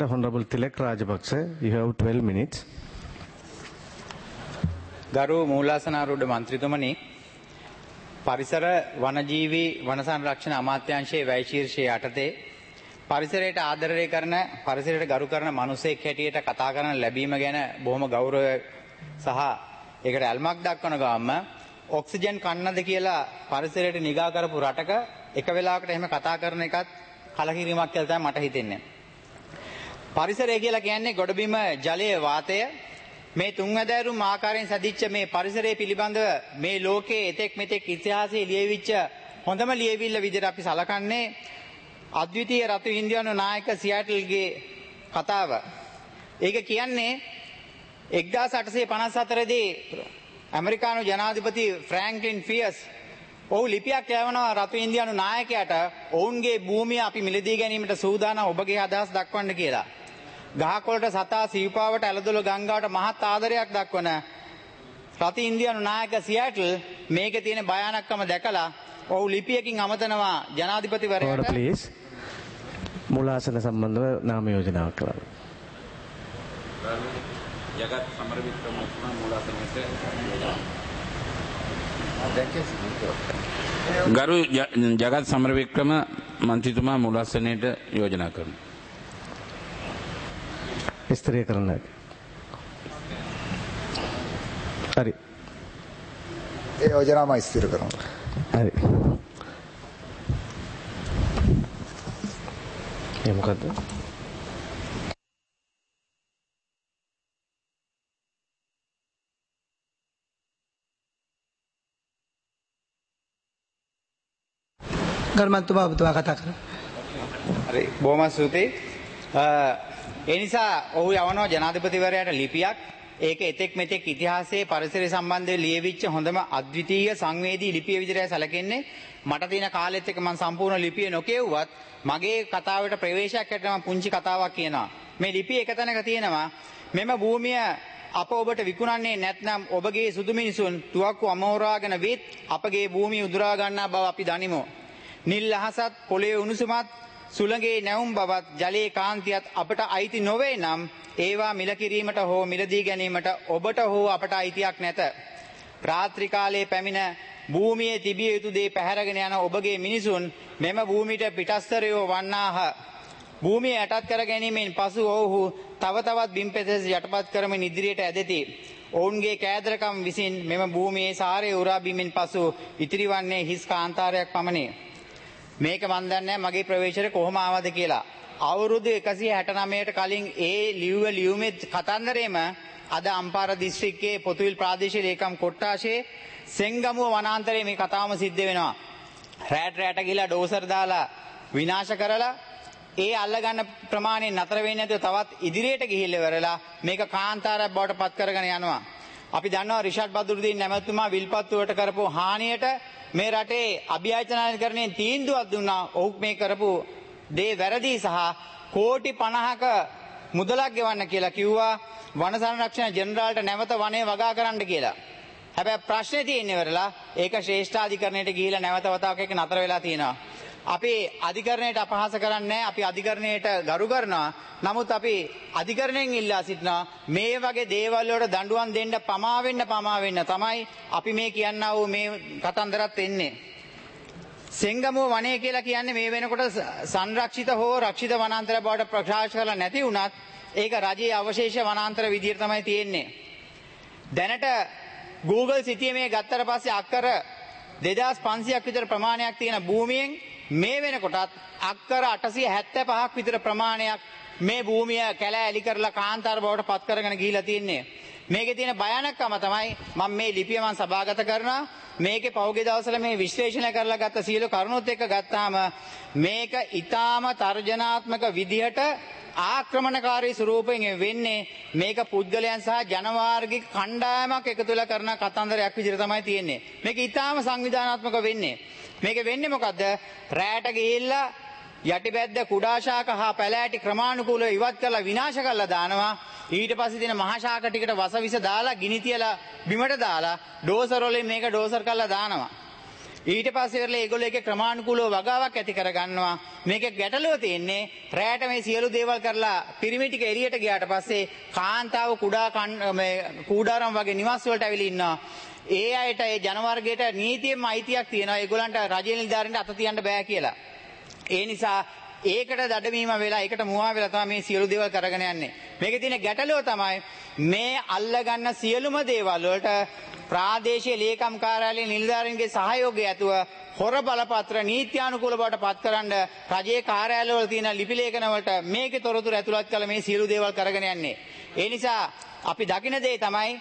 Honorable Tilak Rajapaksa, you have 12 minutes. ගරු මූලාසනාරූඪ මන්ත්‍රීතුමනි, පරිසර වනජීවී වන සංරක්ෂණ අමාත්‍යාංශයේ වැය ශීර්ෂයේ යටතේ පරිසරයට ආදරය කරන පරිසරයට ගරු කරන මිනිසෙක් හැටියට කතා කරන ලැබීම ගැන බොහොම ගෞරවය සහ ඒකට ඇල්මක් දක්වන ගාම ඔක්සිජන් කන්නද කියලා පරිසරයට නිගා කරපු රටක එක වෙලාවකට එහෙම කතා කරන එකත් කලකිරීමක් කියලා තමයි මට හිතෙන්නේ. පරිසරය කියලා කියන්නේ ගොඩබිම ජලය වාතය මේ තුන්වැදෑරුම් ආකාරයෙන් සැදිච්ච මේ පරිසරය පිළිබඳව මේ ලෝකයේ එතෙක් මෙතෙක් ඉතිහාසයේ ලියවිච්ච හොඳම ලියවිල්ල විදිහට අපි සලකන්නේ අද්විතීය රතු ඉන්දියානු නායක සියාටල්ගේ කතාව. ඒක කියන්නේ 1854 දී ඇමරිකානු ජනාධිපති ෆ්‍රැන්ක්ලින් ෆියස් ඔහු ලිපියක් යවනවා රතු ඉන්දියානු නායකයාට ඔවුන්ගේ භූමිය අපි මිලදී ගැනීමට සූදානම් ඔබගේ අදහස් දක්වන්න කියලා. ගහකොළට සතා සීපාවට ඇලදොල ගංගාවට මහත් ආදරයක් දක්වන රතු ඉන්දියානු නායක සියාටල් මේකේ තියෙන භයානකකම දැකලා ඔහු ලිපියකින් අමතනවා ජනාධිපතිවරයාට. Please. මූලාසන සම්බන්ධව නාම යෝජනාවක් කරන්න. ජගත් සමරවික්‍රම මහත්මයා මූලාසනයට ගරු ජගත් සමරවික්‍රම මන්ත්‍රීතුමා මූලාසනයට යෝජනා කරනවා. ස්ථිර කරන්න. හරි. ඒ යෝජනාව මම ස්ථිර කරනවා. හරි. ඒ මොකද්ද? ගර්මන්තුමා ඔබතුමා කතා කරා. හරි බොහොම ස්තුතියි. ඒ නිසා ඔහු යවනවා ජනාධිපතිවරයාට ලිපියක්. ඒක එතෙක් මෙතෙක් ඉතිහාසයේ පරිසරය සම්බන්ධව ලියවිච්ච හොඳම අද්විතීය සංවේදී ලිපිය විදිහට සැලකෙන්නේ. මට තියෙන කාලෙත් එක්ක මම සම්පූර්ණ ලිපිය නොකියුවත් මගේ කතාවට ප්‍රවේශයක් හැටියට මම පුංචි කතාවක් කියනවා. මේ ලිපිය එක තැනක තියෙනවා මෙම භූමිය අප ඔබට විකුණන්නේ නැත්නම් ඔබගේ සුදු මිනිසුන් තුවක්කු අමෝරාගෙන වෙත් අපගේ භූමිය උදුරා ගන්නා බව අපි දනිමු. නිල් අහසත් පොළවේ උණුසුමත් සුළඟේ නැවුම් බවත් ජලයේ කාන්තියත් අපට අයිති නොවේ නම් ඒවා මිල කිරීමට හෝ මිලදී ගැනීමට ඔබට හෝ අපට අයිතියක් නැත. රාත්‍රී කාලයේ පැමිණ භූමියේ තිබිය යුතු දේ පැහැරගෙන යන ඔබගේ මිනිසුන් මෙම භූමියට පිටස්තරයෝ වන්නාහ. භූමිය යටත් කර ගැනීමෙන් පසු ඔවුහු තව තවත් බිම්පෙදෙස් යටපත් කරමින් ඉදිරියට ඇදෙති. ඔවුන්ගේ කෑදරකම් විසින් මෙම භූමියේ සාරය උරා බීමෙන් පසු ඉතිරි වන්නේ හිස් කාන්තාරයක් පමණි. මේක මන් දන්නේ මගේ ප්‍රවේශයට කොහොම ආවද කියලා. අවුරුදු 169ට කලින් ඒ ලියුව ලියුමේ කතන්දරේම අද අම්පාර දිස්ත්‍රික්කයේ පොතුවිල් ප්‍රාදේශීය ලේකම් කොට්ටාශයේ සෙන්ගමුව වනාන්තරයේ මේ කතාවම සිද්ධ වෙනවා. රැට ගිහලා ඩෝසර් දාලා විනාශ කරලා ඒ අල්ලගන්න ප්‍රමාණය නතර වෙන්නේ නැතුව තවත් ඉදිරියට ගිහිල්ලා ඉවරලා මේක කාන්තාරයක් බවට පත් කරගෙන යනවා. අපි දන්නවා රිෂඩ් බදුරුදීන් නැමැතුමා විල්පත්තුවට කරපු හානියට මේ රටේ අභියාචනාධිකරණයෙන් තීන්දුවක් දුන්නා. ඔහු මේ කරපු දේ වැරදි සහ කෝටි 50ක මුදලක් ගෙවන්න කියලා කිව්වා වන සංරක්ෂණ ජෙනරාල්ට නැවත වනය වගා කරන්න කියලා. හැබැයි ප්‍රශ්නේ තියෙන්නේ ඉවරලා ඒක ශ්‍රේෂ්ඨාධිකරණයට ගිහිලා නැවත වතාවක් එක නතර වෙලා තියෙනවා. අපි අධිකරණයට අපහාස කරන්නේ නැහැ. අපි අධිකරණයට ගරු කරනවා. නමුත් අපි අධිකරණයෙන් ඉල්ලා සිටිනවා මේ වගේ දේවල් වලට දඬුවම් දෙන්න පමා වෙන්න තමයි අපි මේ කියන්නා වූ මේ කතන්දරත් එන්නේ. සෙන්ගමුව වනය කියලා කියන්නේ මේ වෙනකොට සංරක්ෂිත හෝ රක්ෂිත වනාන්තර බවට ප්‍රකාශ කරලා නැති වුණත් ඒක රජයේ අවශේෂ වනාන්තර විදියට තමයි තියෙන්නේ. දැනට Google සිටියේ මේ ගත්තට පස්සේ අක්කර 2500ක් විතර ප්‍රමාණයක් තියෙන භූමියෙන් මේ වෙනකොටත් අක්කර 875ක් විතර ප්‍රමාණයක් මේ භූමිය කැලෑ එලි කරලා කාන්තාර බවට පත් කරගෙන ගිහිලා තියෙන්නේ. මේකේ තියෙන භයානකම තමයි මම මේ ලිපිය මම සභාගත කරනවා. මේකේ පහුගිය දවස්වල මේ විශ්ලේෂණය කරලා ගත්ත සියලු කරුණුත් එක්ක ගත්තාම මේක ඊටාම තර්ජනාත්මක විදිහට ආක්‍රමණකාරී ස්වරූපයෙන් වෙන්නේ මේක පුද්ගලයන් සහ ජනවාර්ගික කණ්ඩායමක් එකතු වෙලා කරන කතන්දරයක් විදිහට තමයි තියෙන්නේ. මේක ඊටාම සංවිධානාත්මක වෙන්නේ. මේක වෙන්නේ මොකද්ද? රැට ගිහිල්ලා යටිබැද්ද කුඩා ශාක හා පැලෑටි ක්‍රමානුකූලව ඉවත් කරලා විනාශ කරලා දානවා. ඊට පස්සේ තියෙන මහා ශාක ටිකට වසවිස දාලා ගිනි තියලා බිමට දාලා ඩෝසර් වලින් මේක ඩෝසර් කරලා දානවා. ඊට පස්සේ ඉවරලා ඒගොල්ලෝ ඒකේ ක්‍රමානුකූලව වගාවක් ඇති කරගන්නවා. මේක ගැටලුව තියෙන්නේ රැයට මේ සියලු දේවල් කරලා පිරිමි ටික එළියට ගියාට පස්සේ කාන්තාව කූඩාරම් වගේ නිවාස වලට ඇවිල්ලා ඉන්නවා. ඒ අයට ඒ ජනවර්ගයට නීතියෙන්ම අයිතියක් තියෙනවා. ඒගොල්ලන්ට රජයේ නිලධාරීන්ට අත තියන්න බෑ කියලා. ඒ නිසා ඒකට දඩමීම වෙලා ඒකට මුවා වෙලා තමයි මේ සියලු දේවල් කරගෙන යන්නේ. මේකේ තියෙන ගැටලුව තමයි මේ අල්ලගන්න සියලුම දේවල් වලට ප්‍රාදේශීය ලේකම් කාර්යාලයේ නිලධාරීන්ගේ සහයෝගය ඇතුව හොර බලපත්‍ර නීත්‍යානුකූල බවට පත්කරන රජයේ කාර්යාලවල තියෙන ලිපි ලේඛන වලට මේකේ තොරතුරු ඇතුළත් කළ මේ සියලු දේවල් කරගෙන යන්නේ. ඒ නිසා අපි දකින දේ තමයි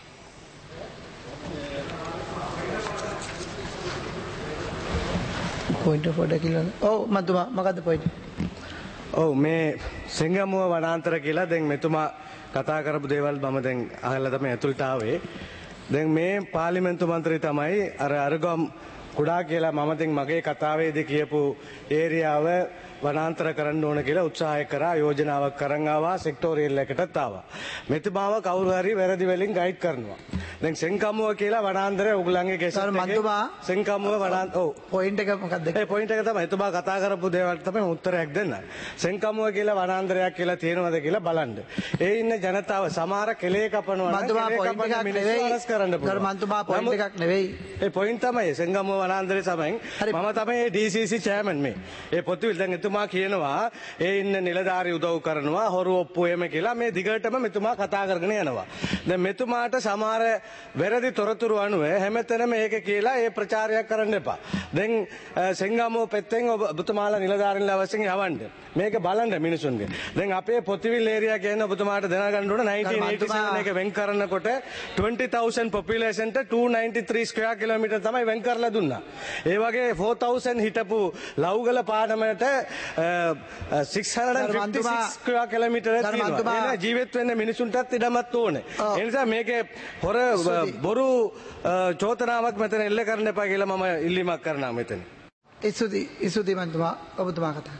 පොයින්ට් පොඩ්ඩක් කියලා. ඔව් මතුමා මොකද්ද පොයින්ට්? ඔව් මේ සිංගමුව වනාන්තර කියලා දැන් මෙතුමා කතා කරපු දේවල් මම දැන් අහලා තමයි ඇතුළට ආවේ. දැන් මේ පාර්ලිමේන්තු මන්ත්‍රී තමයි අර අරගම් කුඩා කියලා මම දැන් මගේ කතාවේදී කියපු ඒරියාව වනාන්තර කරන්න ඕන කියලා උත්සාහය කරා යෝජනාවක් කරන් ආවා සෙක්ටෝරියල් එකටත් ආවා. මෙතුමාව කවුරු හරි වැරදි වලින් ගයිඩ් කරනවා. දැන් සෙන්කම්මුව කියලා වනාන්තරය උගලන්ගේ ගෙසට් එකේ මන්තුමා සෙන්කම්මුව වනාන්තර ඔව් පොයින්ට් එක මොකක්ද? ඒ පොයින්ට් එක තමයි එතුමා කතා කරපු දේවල් තමයි උත්තරයක් දෙන්න. සෙන්කම්මුව කියලා වනාන්තරයක් කියලා තියෙනවද කියලා බලන්න. ඒ ඉන්න ජනතාව සමහර කෙලේ කපනවා නම් මන්තුමා පොයින්ට් එකක් නෙවෙයි. කරන්න සර් මන්තුමා පොයින්ට් එකක් නෙවෙයි. ඒ පොයින්ට් තමයි සෙන්කම්මුව වනාන්තරේ සමෙන් මම තමයි DCC චෙයාමන් මේ. ඒ පොතුවිල් දැන් එතුමා කියනවා ඒ ඉන්න නිලධාරි උදව් කරනවා හොරු ඔප්පු එම කියලා මේ දිගටම මෙතුමා කතා කරගෙන යනවා. දැන් මෙතුමාට සමහර වැරදි තොරතුරු අනුව හැමතැනම ඒක කියලා ඒ ප්‍රචාරයක් කරන්න එපා. දැන් සෙන්ගමුව පැත්තෙන් ඔබතුමාලා නිලධාරීන්ලා වශයෙන් යවන්න. මේක බලන්න මිනිසුන්ගේ. දැන් අපේ පොතුවිල් ඒරියා කියන ඔබතුමාට දැනගන්න ඕන 1987 එක වෙන් කරනකොට 20000 population ට 293 square kilometer තමයි වෙන් කරලා දුන්නා. ඒ වගේ 4000 හිටපු ලව්ගල පාඩමට 656 square kilometer තියෙනවා. ඒ ජීවත් වෙන්න මිනිසුන්ටත් ඉඩමත් ඕනේ. ඒ නිසා මේකේ හොර බොරු චෝදනාවක් මෙතන එල්ල කරන්න එපා කියලා මම ඉල්ලීමක් කරනවා මෙතන. ඉසුති මන්තුමා ඔබතුමා කතා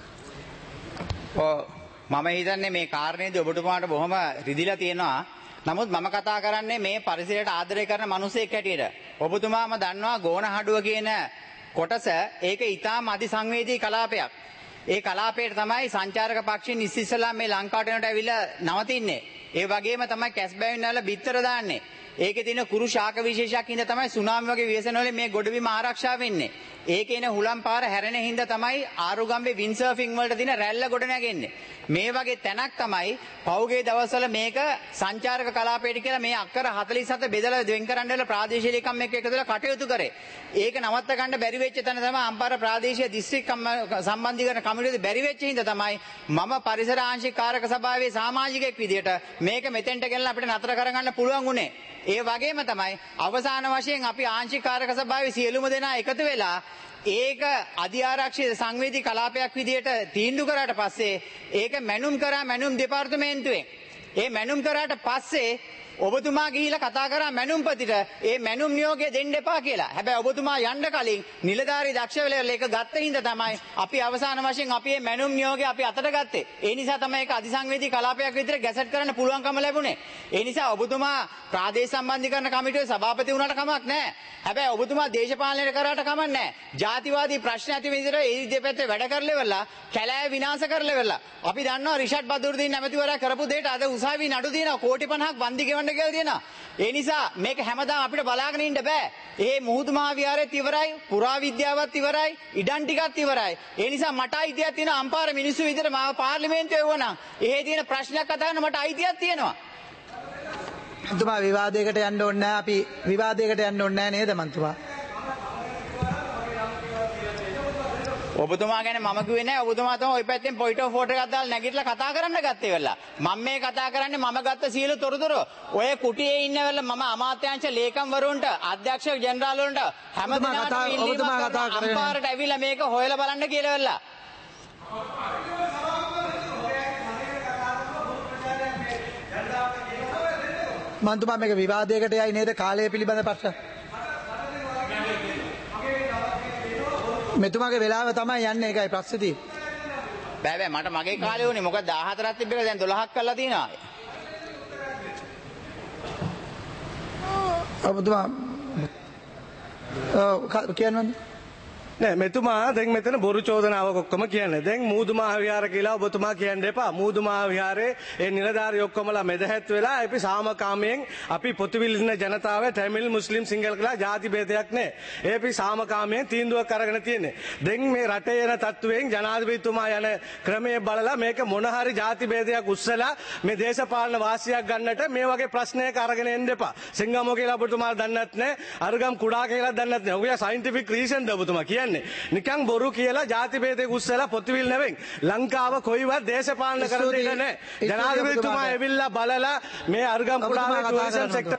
මම හිතන්නේ මේ කාරණේදී ඔබතුමාට බොහොම රිදිලා තියෙනවා. නමුත් මම කතා කරන්නේ මේ පරිසරයට ආදරය කරන මිනිසෙක් හැටියට. ඔබතුමාම දන්නවා ගෝනහඩුව කියන කොටස ඒක ඊටාම අධිසංවේදී කලාපයක්. ඒ කලාපයට තමයි සංචාරක පක්ෂීන් ඉස්සෙල්ලා මේ ලංකාවට එනකොට ඇවිල්ලා නවතින්නේ. ඒ වගේම තමයි කැස්බෑවින් වල බිත්තර දාන්නේ. ඒකේ තියෙන කුරු ශාක විශේෂයක් හින්දා තමයි සුනාමි වගේ ව්‍යසන වලින් මේ ගොඩබිම ආරක්ෂා වෙන්නේ. ඒකේ එන හුලම් පාර හැරෙන හින්දා තමයි ආරුගම්බේ වින් සර්ෆින් වලට තියෙන රැල්ල ගොඩ නැගෙන්නේ. මේ වගේ තැනක් තමයි පෞගේ දවස්වල මේක සංචාරක කලාපයට කියලා මේ අක්කර 47 බෙදලා වෙන් කරන්න වෙලා ප්‍රාදේශීය ලේකම් එක්ක එකතු වෙලා කටයුතු කරේ. ඒක නවත්ත ගන්න බැරි වෙච්ච තැන තමයි අම්පාර ප්‍රාදේශීය දිස්ත්‍රික් සම්බන්ධීකරණ කමිටුවේ බැරි වෙච්ච හින්දා තමයි මම පරිසර ආංශික කාරක සභාවේ සමාජිකයෙක් විදියට මේක මෙතෙන්ට ගෙනලා අපිට නතර කරගන්න පුළුවන් වුණේ. ඒ වගේම තමයි අවසාන වශයෙන් අපි ආංශික කාරක සභාවේ සියලුම දෙනා එකතු වෙලා ඒක අධිආරක්ෂිත සංවේදී කලාපයක් විදියට තීන්දුව කරාට පස්සේ ඒක මැනුම් කරා මැනුම් දෙපාර්තමේන්තුවෙන්. ඒ මැනුම් කරාට පස්සේ ඔබතුමා ගිහිලා කතා කරා මැනුම්පතිට ඒ මැනුම් නියෝගය දෙන්න එපා කියලා. හැබැයි ඔබතුමා යන්න කලින් නිලධාරී දක්ෂ වෙලා ඒක ගත්ත හින්දා තමයි අපි අවසාන වශයෙන් අපි මේ මැනුම් නියෝගය අපි අතට ගත්තේ. ඒ නිසා තමයි ඒක අධිසංවේදී කලාපයක් විදිහට ගැසට් කරන්න පුළුවන්කම ලැබුණේ. ඒ නිසා ඔබතුමා ප්‍රාදේශ සම්බන්ධීකරණ කමිටුවේ සභාපති වුණාට කමක් නැහැ. හැබැයි ඔබතුමා දේශපාලනයට කරාට කමක් නැහැ. ජාතිවාදී ප්‍රශ්න ඇති විදිහට ඒ දෙපැත්තේ වැඩ කරලෙවලා කැලෑ විනාශ කරලෙවලා අපි දන්නවා රිෂඩ් බදුරුදීන් නැමැතිවරයා කරපු දෙයට අද උසාවි නඩු දිනවා කෝටි 50ක් වන්දි ගෙවන්න කියලා තියෙනවා. ඒ නිසා මේක හැමදාම අපිට බලාගෙන ඉන්න බෑ. ඒ මුහුදු මහා විහාරෙත් ඉවරයි, පුරා විද්‍යාවත් ඉවරයි, ඉඩම් ටිකත් ඉවරයි. ඒ නිසා මට අයිතියක් තියෙනවා අම්පාර මිනිස්සු විදිහට මාව පාර්ලිමේන්තුවේ එවුවනම් එහෙ තියෙන ප්‍රශ්නයක් කතා කරන්න මට අයිතියක් තියෙනවා. මන්තුමා විවාදයකට යන්න ඕනේ නැහැ. අපි විවාදයකට යන්න ඕනේ නැහැ නේද මන්තුමා? ඔබතුමා ගැන මම කිව්වේ නැහැ. ඔබතුමා තමයි ওই පැත්තෙන් පොයින්ට් ඔෆ් ඕඩර් එකක් දාලා නැගිටලා කතා කරන්න ගත්තේ වෙලා. මම මේ කතා කරන්නේ මම ගත්ත සියලු තොරතුරු. ඔය කුටියේ ඉන්න වෙලාව මම අමාත්‍යාංශ ලේකම් වරුන්ට, අධ්‍යක්ෂ ජෙනරාල් වරුන්ට හැමදෙනාටම ඔබතුමා කතා කරන්නේ අම්පාරට ඇවිල්ලා මේක හොයලා බලන්න කියලා වෙලා. මන්තුමා මේක විවාදයකට යයි නේද කාලය පිළිබඳ ප්‍රශ්න? මෙතුමාගේ වෙලාව තමයි යන්නේ ඒකයි ප්‍රශ්නේ තියෙන්නේ. බෑ මට මගේ කාලේ වුණේ මොකද 14ක් තිබ්බේක දැන් 12ක් කරලා තියෙනවා. ඔබතුමා කියන්නේ නෑ මෙතුමා දැන් මෙතන බොරු චෝදනාවක් ඔක්කොම කියන්නේ. දැන් මූදුමා විහාර කියලා ඔබතුමා කියන්න එපා. මූදුමා විහාරේ ඒ නිලධාරි ඔක්කොමලා මෙදහැත් වෙලා අපි සාමකාමයෙන් අපි පොතුවිල් ඉන්න ජනතාව තමිල් මුස්ලිම් සිංහල කියලා ಜಾති ભેදයක් නෑ. ඒ අපි සාමකාමයෙන් තීන්දුවක් අරගෙන තියෙන්නේ. දැන් මේ රටේ යන තත්ත්වයෙන් ජනාධිපතිතුමා යන ක්‍රමයේ බලලා මේක මොන හරි ಜಾති ભેදයක් උස්සලා මේ දේශපාලන වාසියක් ගන්නට මේ වගේ ප්‍රශ්නයක අරගෙන එන්න එපා. සිංගමෝ කියලා ඔබතුමා දන්නත් නෑ. අරුගම් කුඩා කියලා දන්නත් නෑ. ඔය සයන්ටිෆික් රීසන් ද ඔබතුමා කියන්නේ. නිකන් බොරු කියලා ಜಾති ભેදයක් උස්සලා පොතුවිල් නෙවෙයි. ලංකාව කොයිවත් දේශපාලන කරන දෙයක් නෑ. ජනාධිපතිතුමා එවිල්ලා බලලා මේ අරුගම් කුඩාවේ ටූරිසම් සෙක්ටර්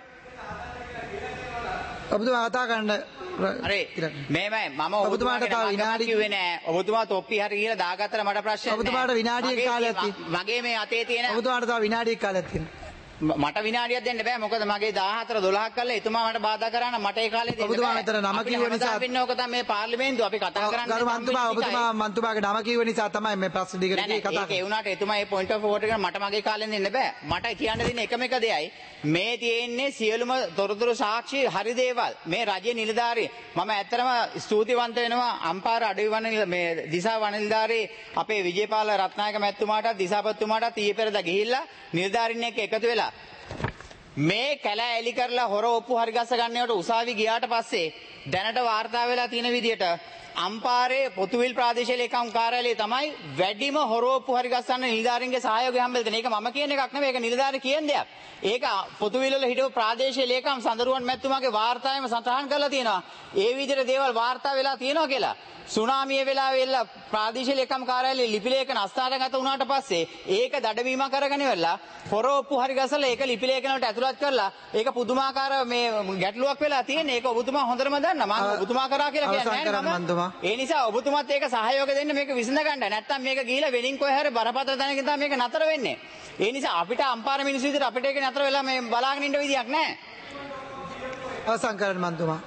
ඔබතුමා කතා කරන්න අරේ මේමයි මම ඔබතුමාට තව විනාඩි කිව්වේ නෑ. ඔබතුමා තොප්පි හරි කියලා දාගත්තට මට ප්‍රශ්නයක් නෑ. ඔබතුමාට විනාඩියක් කාලයක් තියෙනවා. මගේ මේ අතේ තියෙන ඔබතුමාට තව විනාඩියක් කාලයක් තියෙනවා. මට විනාඩියක් දෙන්න බෑ. මොකද මගේ 14 12ක් කළා එතුමා මට බාධා කරා නම් මට ඒ කාලේ දෙන්න බෑ. ඔබතුමා මෙතන නම කිව්ව නිසා වෙන්නේ ඕක තමයි මේ පාර්ලිමේන්තුව අපි කතා කරන්නේ. ගරු මන්තුමාගේ නම කිව්ව නිසා තමයි මේ ප්‍රශ්න දිගට කතා කරන්නේ. ඒක ඒ වුණාට එතුමා මේ පොයින්ට් ඔෆ් ඕඩර් එක මට මගේ කාලෙන් දෙන්න බෑ. මට කියන්න දෙන්නේ එකම එක දෙයයි. මේ තියෙන්නේ සියලුම තොරතුරු සාක්ෂි හරි දේවල්. මේ රජයේ නිලධාරී මම ඇත්තටම ස්තුතිවන්ත වෙනවා අම්පාර අඩවි වන මේ දිසා වනනිලධාරී අපේ විජේපාල රත්නායක මැතිතුමාටත් දිසාපතිතුමාටත් ඊයේ පෙරදා ගිහිල්ලා නිලධාරීන් එක්ක එකතු වෙලා මේ කැලෑ එලි කරලා හොර ඔප්පු හරි ගස්ස ගන්නවට උසාවි ගියාට පස්සේ දැනට වාර්තා වෙලා තියෙන විදිහට අම්පාරේ පොතුවිල් ප්‍රාදේශීය ලේකම් කාර්යාලයේ තමයි වැඩිම හොර ඔප්පු හරි ගස්සන්න නිලධාරීන්ගේ සහයෝගය හම්බෙලා තියෙන. ඒක මම කියන එකක් නෙවෙයි. ඒක නිලධාරී කියන දෙයක්. ඒක පොතුවිල් වල හිටපු ප්‍රාදේශීය ලේකම් සඳරුවන් මැතිතුමාගේ වාර්තාවෙම සටහන් කරලා තියෙනවා. ඒ විදිහට දේවල් වාර්තා වෙලා තියෙනවා කියලා. සුනාමිය වෙලාවෙ ප්‍රාදේශීය ලේකම් කාර්යාලයේ ලිපි ලේඛන අස්ථානගත වුණාට පස්සේ ඒක දඩවීම කරගෙන ඉවරලා හොරොප්පු හරි ගසලා ඒක ලිපි ලේඛන වලට ඇතුළත් කරලා ඒක පුදුමාකාර මේ ගැටලුවක් වෙලා තියෙන. ඒක ඔබතුමා හොඳටම දන්නවා. මම ඔබතුමා කරා කියලා කියන්නේ නැහැ. ඒ නිසා ඔබතුමාත් ඒක සහයෝගය දෙන්න මේක විසඳ ගන්න. නැත්තම් මේක ගිහිලා වෙලින් කොහේ හරි බරපතල තැනකින් තමයි මේක නතර වෙන්නේ. ඒ නිසා අපිට අම්පාර මිනිස්සු විදිහට අපිට ඒක නතර වෙලා මේ බලාගෙන ඉන්න විදියක් නැහැ. අවසන් කරන්න මන්තුමා.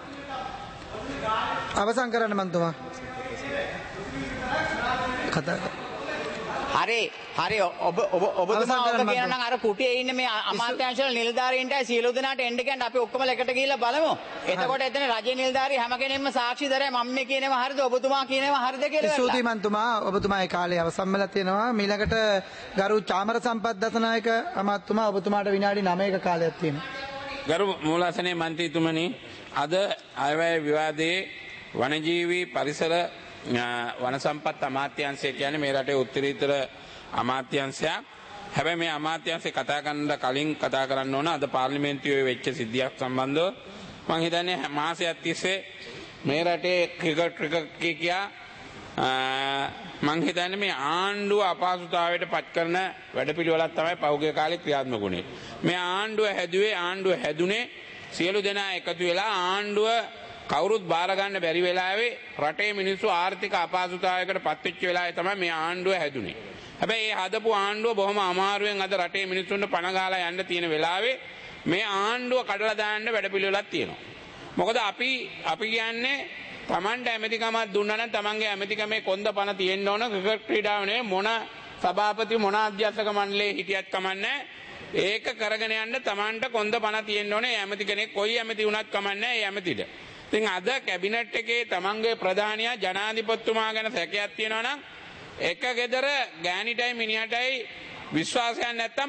අවසන් කරන්න මන්තුමා. හරි ඔබතුමා ඔබ කියන නම් අර කුටියේ ඉන්න මේ අමාත්‍යාංශවල නිලධාරීන්ටයි සියලු දෙනාට එන්න කියන්න අපි ඔක්කොම එකට ගිහිල්ලා බලමු. එතකොට එතන රජයේ නිලධාරී හැම කෙනෙක්ම සාක්ෂි දරයි මම මේ කියනවා හරිද ඔබතුමා කියනවා හරිද කියලා. ස්තුතියි මන්තුමා. ඔබතුමාගේ කාලය අවසන් වෙලා තියෙනවා. ඊළඟට ගරු චාමර සම්පත් දසනායක අමාත්‍යතුමා ඔබතුමාට විනාඩි 9ක කාලයක් තියෙනවා. ගරු මූලාසනයේ මන්ත්‍රීතුමනි අද අයවැය විවාදයේ වනජීවී පරිසර වන සම්පත් අමාත්‍යාංශය කියන්නේ මේ රටේ උත්තරීතර අමාත්‍යාංශයක්. හැබැයි මේ අමාත්‍යාංශය කතා කරන්න කලින් කතා කරන්න ඕන අද පාර්ලිමේන්තුවේ වෙච්ච සිද්ධියක් සම්බන්ධව. මම හිතන්නේ මාසයක් තිස්සේ මේ රටේ ක්‍රිකට් කියා මම හිතන්නේ මේ ආණ්ඩුව අපහසුතාවයට පත් කරන වැඩපිළිවෙලක් තමයි පහුගිය කාලේ ක්‍රියාත්මක වුණේ. මේ ආණ්ඩුව හැදුනේ සියලු දෙනා එකතු වෙලා ආණ්ඩුව කවුරුත් බාර ගන්න බැරි වෙලාවේ රටේ මිනිස්සු ආර්ථික අපහසුතාවයකට පත්වෙච්ච වෙලාවේ තමයි මේ ආණ්ඩුව හැදුනේ. හැබැයි මේ හදපු ආණ්ඩුව බොහොම අමාරුවෙන් අද රටේ මිනිස්සුන්ට පණ ගාලා යන්න තියෙන වෙලාවේ මේ ආණ්ඩුව කඩලා දාන්න වැඩපිළිවෙලක් තියෙනවා. මොකද අපි කියන්නේ Tamanට ඇමතිකමක් දුන්නා නම් Tamanගේ ඇමතිකමේ කොන්ද පණ තියෙන්න ඕන. ක්‍රිකට් ක්‍රීඩාව නෙවෙයි මොන සභාපති මොන අධ්‍යක්ෂක මණ්ඩලයේ හිටියත් කමන්නේ. ඒක කරගෙන යන්න Tamanට කොන්ද පණ තියෙන්න ඕනේ. ඇමති කෙනෙක් කොයි ඇමති වුණත් කමන්නේ ඒ ඇමතිට. ඉතින් අද කැබිනට් එකේ තමන්ගේ ප්‍රධානියා ජනාධිපතිතුමා ගැන සැකයක් තියෙනවා නම් එක ගෙදර ගෑනිටයි මිනිහටයි විශ්වාසයක් නැත්තම්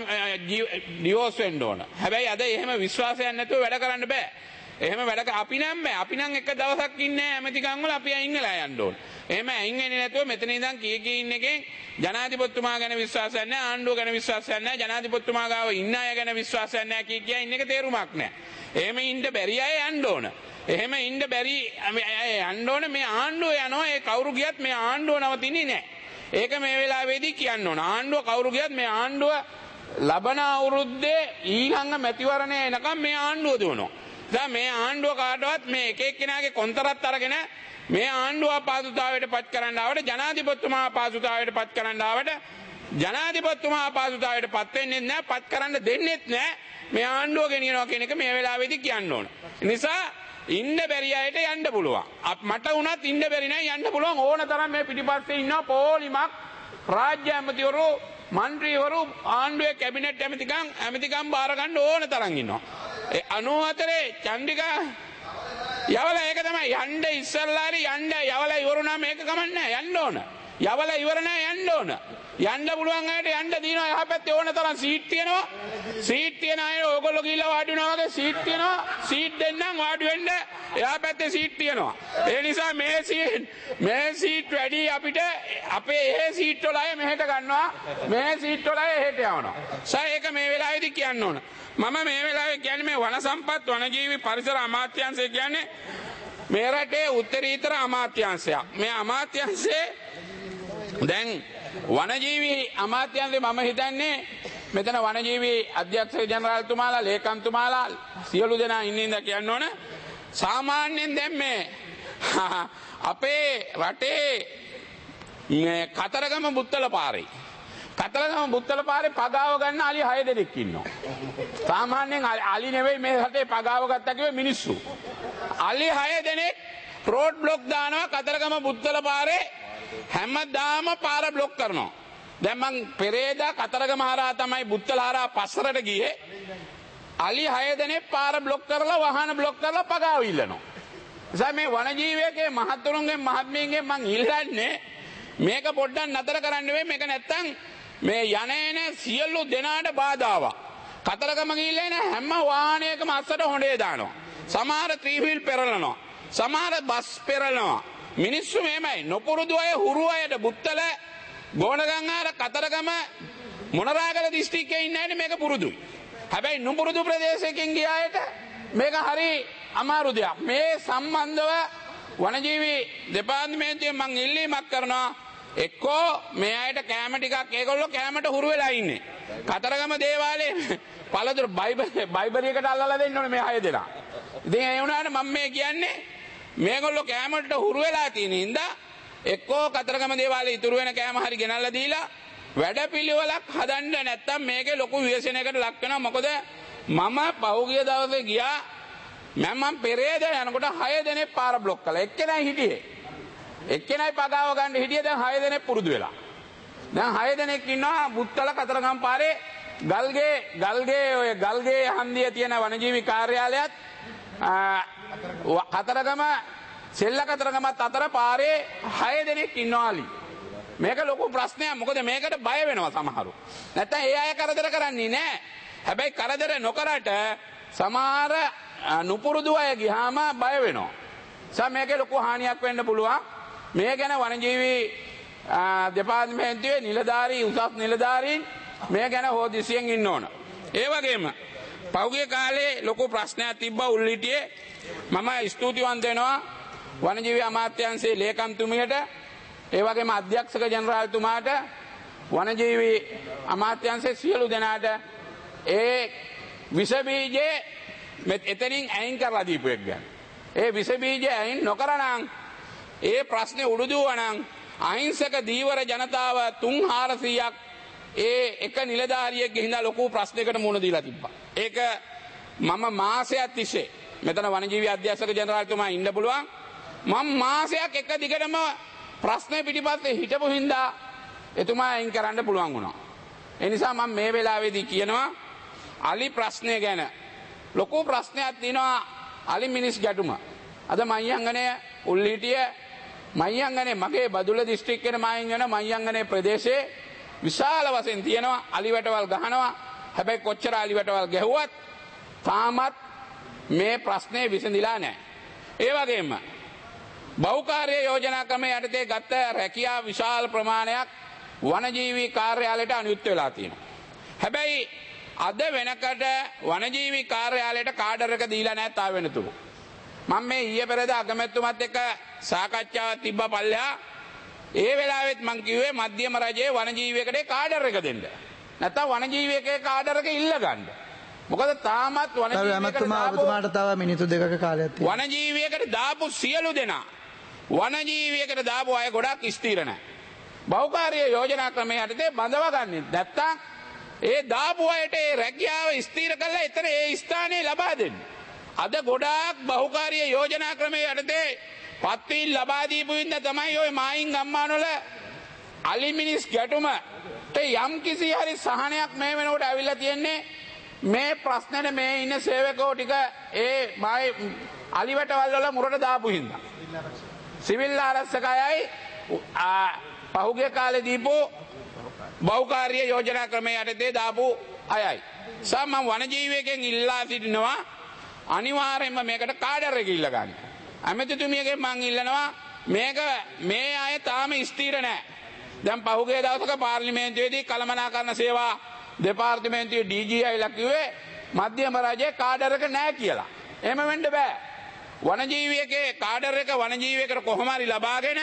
ඩිවෝස් වෙන්න ඕන. හැබැයි අද එහෙම විශ්වාසයක් නැතුව වැඩ කරන්න බෑ. එහෙම වැඩ අපි නම් බෑ. අපි නම් එක දවසක් ඉන්නේ ඇමතිකම් වල අපි අයින් වෙලා යන්න ඕන. එහෙම අයින් වෙන්නේ නැතුව මෙතන ඉඳන් කී ඉන්න එකෙන් ජනාධිපතිතුමා ගැන විශ්වාසයක් නැහැ, ආණ්ඩුව ගැන විශ්වාසයක් නැහැ, ජනාධිපතිතුමා ගාව ඉන්න අය ගැන විශ්වාසයක් නැහැ කිය ඉන්න එක තේරුමක් නැහැ. එහෙම ඉන්න බැරි අය යන්න ඕන. එහෙම ඉන්න බැරි යන්න ඕන. මේ ආණ්ඩුව යනවා. ඒ කවුරු ගියත් මේ ආණ්ඩුව නවතින්නේ නැහැ. ඒක මේ වෙලාවේදී කියන්න ඕන. ආණ්ඩුව කවුරු ගියත් මේ ආණ්ඩුව ලබන අවුරුද්දේ ඊළඟ මැතිවරණය එනකම් මේ ආණ්ඩුව දුවනවා. දැන් මේ ආණ්ඩුව කාටවත් මේ එක එක්කෙනාගේ කොන්තරත් අරගෙන මේ ආණ්ඩුව අපහසුතාවයට පත් කරන්න ආවට ජනාධිපතිතුමා අපහසුතාවයට පත් කරන්න ආවට ජනාධිපතිතුමා අපහසුතාවයට පත් වෙන්නේ නැහැ. පත් කරන්න දෙන්නෙත් නැහැ. මේ ආණ්ඩුව ගෙනියනවා කියන එක මේ වෙලාවේදී කියන්න ඕන. නිසා ඉන්න බැරි අයට යන්න පුළුවන්. මට වුණත් ඉන්න බැරි නෑ යන්න පුළුවන්. ඕන තරම් මේ පිටිපස්සේ ඉන්නවා පොලිමක් රාජ්‍ය ඇමතිවරු මන්ත්‍රීවරු ආණ්ඩුවේ කැබිනට් ඇමතිකම් බාර ගන්න ඕන තරම් ඉන්නවා. 94 චන්දිකා යවල ඒක තමයි යන්න ඉස්සල්ලාරි යන්න යවල ඉවරුණා මේක කමන්නේ යන්න ඕන. යවල ඉවර නැහැ යන්න ඕන. යන්න පුළුවන් අයට යන්න දිනවා එහා පැත්තේ ඕන තරම් සීට් තියෙනවා. සීට් තියන අය ඕගොල්ලෝ ගිහිල්ලා වාඩි වෙනවා වගේ සීට් තියෙනවා. සීට් දෙන්නම් වාඩි වෙන්න එහා පැත්තේ සීට් තියෙනවා. ඒ නිසා මේ සීට් වැඩි අපිට අපේ ඒ සීට් වල අය මෙහෙට ගන්නවා. මේ සීට් වල අය එහෙට යවනවා. ඒක මේ වෙලාවේදී කියන්න ඕන. මම මේ වෙලාවේ කියන්නේ මේ වන සම්පත් වනජීවි පරිසර අමාත්‍යාංශය කියන්නේ මේ රටේ උත්තරීතර අමාත්‍යාංශයක්. මේ අමාත්‍යාංශයේ දැන් වනජීවි අමාත්‍යාංශේ මම හිතන්නේ මෙතන වනජීවි අධ්‍යක්ෂක ජනරාල්තුමාලා ලේකම්තුමාලා සියලු දෙනා ඉන්නේ ඉඳ කියන්න ඕන. සාමාන්‍යයෙන් දැන් මේ අපේ රටේ මේ කතරගම බුත්තල පාරේ කතරගම බුත්තල පාරේ පගාව ගන්න අලි 6 දෙනෙක් ඉන්නවා. සාමාන්‍යයෙන් අලි නෙවෙයි මේ රටේ පගාව ගත්තා කිව්වේ මිනිස්සු. අලි 6 දෙනෙක් රෝඩ් බ්ලොක් දානවා කතරගම බුත්තල පාරේ හැමදාම පාර බ්ලොක් කරනවා. දැන් මං පෙරේදා කතරගම හරහා තමයි බුත්තල හරහා පස්සරට ගියේ. අලි 6 දෙනෙක් පාර බ්ලොක් කරලා වාහන බ්ලොක් කරලා පගාව ඉල්ලනවා. නිසා මේ වනජීවියකේ මහත්තුරුන්ගේ මහත්මීන්ගේ මං ඉල්ලන්නේ මේක පොඩ්ඩක් නතර කරන්න වෙයි. මේක නැත්තම් මේ යන සියලු දෙනාට බාධාවක්. කතරගම ගිහිල්ලා එන හැම වාහනයකම අස්සට හොඬේ දානවා. සමහර ත්‍රිවිල් පෙරලනවා. සමහර බස් පෙරලනවා. මිනිස්සු මේමයි නොපුරුදු අය හුරු අයට බුත්තල ගෝණගංගාර කතරගම මොනරාගල දිස්ත්‍රික්කයේ ඉන්න අයට මේක පුරුදුයි. හැබැයි නුපුරුදු ප්‍රදේශයකින් ගිය අයට මේක හරි අමාරු දෙයක්. මේ සම්බන්ධව වනජීවි දෙපාර්තමේන්තුවෙන් මං ඉල්ලීමක් කරනවා. එක්කෝ මේ අයට කැම ටිකක් ඒගොල්ලෝ කැමට හුරු වෙලා ඉන්නේ. කතරගම දේවාලේ පළතුරු බයිබරියකට අල්ලලා දෙන්න ඕනේ මේ 6 දෙනා. ඉතින් ඒ වුණාට මම මේ කියන්නේ මේගොල්ලෝ කැමට හුරු වෙලා තියෙන හින්දා එක්කෝ කතරගම දේවාලේ ඉතුරු වෙන කැම හරි ගෙනල්ලා දීලා වැඩපිළිවෙලක් හදන්න නැත්තම් මේකේ ලොකු ව්‍යසනයකට ලක් වෙනවා. මොකද මම පහුගිය දවසේ ගියා මම පෙරේද යනකොට 6 දෙනෙක් පාර බ්ලොක් කළා. එක්කෙනයි හිටියේ. එක්කෙනයි පගාව ගන්න හිටියේ. දැන් 6 දෙනෙක් පුරුදු වෙලා. දැන් 6 දෙනෙක් ඉන්නවා බුත්තල කතරගම පාරේ ගල්ගේ හන්දියේ තියෙන වනජීවි කාර්යාලයත් කතරගම සෙල්ල කතරගමත් අතර පාරේ 6 දෙනෙක් ඉන්නවාලි. මේක ලොකු ප්‍රශ්නයක්. මොකද මේකට බය වෙනවා සමහරු. නැත්තම් ඒ අය කරදර කරන්නේ නැහැ. හැබැයි කරදර නොකරට සමහර නුපුරුදු අය ගියාම බය වෙනවා. මේකේ ලොකු හානියක් වෙන්න පුළුවන්. මේ ගැන වනජීවි දෙපාර්තමේන්තුවේ නිලධාරී උසස් නිලධාරීන් මේ ගැන හොදිසියෙන් ඉන්න ඕන. ඒ වගේම පෞගිය කාලේ ලොකු ප්‍රශ්නයක් තිබ්බා උල්ලිටියේ. මම ස්තුතිවන්ත වෙනවා වනජීවි අමාත්‍යාංශයේ ලේකම්තුමියට, ඒ වගේම අධ්‍යක්ෂක ජනරාල්තුමාට, වනජීවි අමාත්‍යාංශයේ සියලු දෙනාට ඒ විස බීජේ එතනින් අයින් කරලා දීපු එක ගැන. ඒ විස බීජේ අයින් නොකරනම් ඒ ප්‍රශ්නේ උඩුදුවනම් අහිංසක දීවර ජනතාව 3-400ක් ඒ එක නිලධාරියෙක් ගිහින්දා ලොකු ප්‍රශ්නයකට මුහුණ දීලා තිබ්බා. ඒක මම මාසයක් තිස්සේ මෙතන වනජීවි අධ්‍යක්ෂක ජනරාල්තුමා ඉන්න පුළුවන්. මම මාසයක් එක දිගටම ප්‍රශ්නේ පිටිපස්සේ හිටපු හින්දා එතුමා අයින් කරන්න පුළුවන් වුණා. ඒ නිසා මම මේ වෙලාවේදී කියනවා අලි ප්‍රශ්නය ගැන ලොකු ප්‍රශ්නයක් තියෙනවා. අලි මිනිස් ගැටුම. අද මහියංගනේ උල්ලිටිය මහියංගනේ මගේ බදුල්ල දිස්ත්‍රික්කයේ මහියංගන මහියංගනේ ප්‍රදේශයේ විශාල වශයෙන් තියෙනවා අලි වැටවල් ගහනවා. හැබැයි කොච්චර අලි වැටවල් ගැහුවත් තාමත් මේ ප්‍රශ්නේ විසඳිලා නැහැ. ඒ වගේම බහුකාර්ය යෝජනා ක්‍රමයේ යටතේ ගත රැකියාව විශාල ප්‍රමාණයක් වනජීවි කාර්යාලයට අනුයුක්ත වෙලා තියෙනවා. හැබැයි අද වෙනකට වනජීවි කාර්යාලයට කාඩර් එක දීලා නැහැ තාම වෙනතුරු. මම මේ ඊයේ පෙරේද අගමැතිතුමත් එක්ක සාකච්ඡාවක් තිබ්බ පල්ලෙහා ඒ වෙලාවෙත් මං කිව්වේ මධ්‍යම රජයේ වනජීවියකට කාඩර් එක දෙන්න. නැත්තම් වනජීවියකේ කාඩර් එක ඉල්ල ගන්න. මොකද තාමත් වනජීවියකට තව මිනිත්තු දෙකක කාලයක් තියෙනවා. වනජීවියකට දාපු සියලු දෙනා වනජීවියකට දාපු අය ගොඩක් ස්ථිර නැහැ. බහුකාර්ය යෝජනා ක්‍රමයේ යටතේ බඳව ගන්න. නැත්තම් ඒ දාපු අයට ඒ රැකියාව ස්ථිර කරලා ඊතර ඒ ස්ථානේ ලබා දෙන්න. අද ගොඩාක් බහුකාර්ය යෝජනා ක්‍රමයේ යටතේ පත්වීම් ලබා දීපු ඉන්න තමයි ওই මායින් ගම්මානවල අලි මිනිස් ගැටුමට යම් කිසි හරි සහනයක් මේ වෙනකොට ඇවිල්ලා තියෙන්නේ. මේ ප්‍රශ්නෙට මේ ඉන්න සේවකෝ ටික ඒ මයි අලිවැටවල් වල මුරට දාපු හින්දා. සිවිල් ආරක්ෂකයයි පහුගිය කාලේ දීපු බහුකාර්ය යෝජනා ක්‍රමයේ යටතේ දාපු අයයි. සම වනජීවියෙක්ගෙන් ඉල්ලා සිටිනවා අනිවාර්යයෙන්ම මේකට කාඩර් එක ඉල්ල ගන්න. ඇමතිතුමියගෙන් මං ඉල්ලනවා මේක මේ අය තාම ස්ථීර නැහැ. දැන් පහුගිය දවසක පාර්ලිමේන්තුවේදී කළමනාකරණ සේවා දෙපාර්තමේන්තුවේ DGIලා කිව්වේ මධ්‍යම රජයේ කාඩර් එක නැහැ කියලා. එහෙම වෙන්න බෑ. වනජීවියෙක්ගේ කාඩර් එක වනජීවියෙකුට කොහොම හරි ලබාගෙන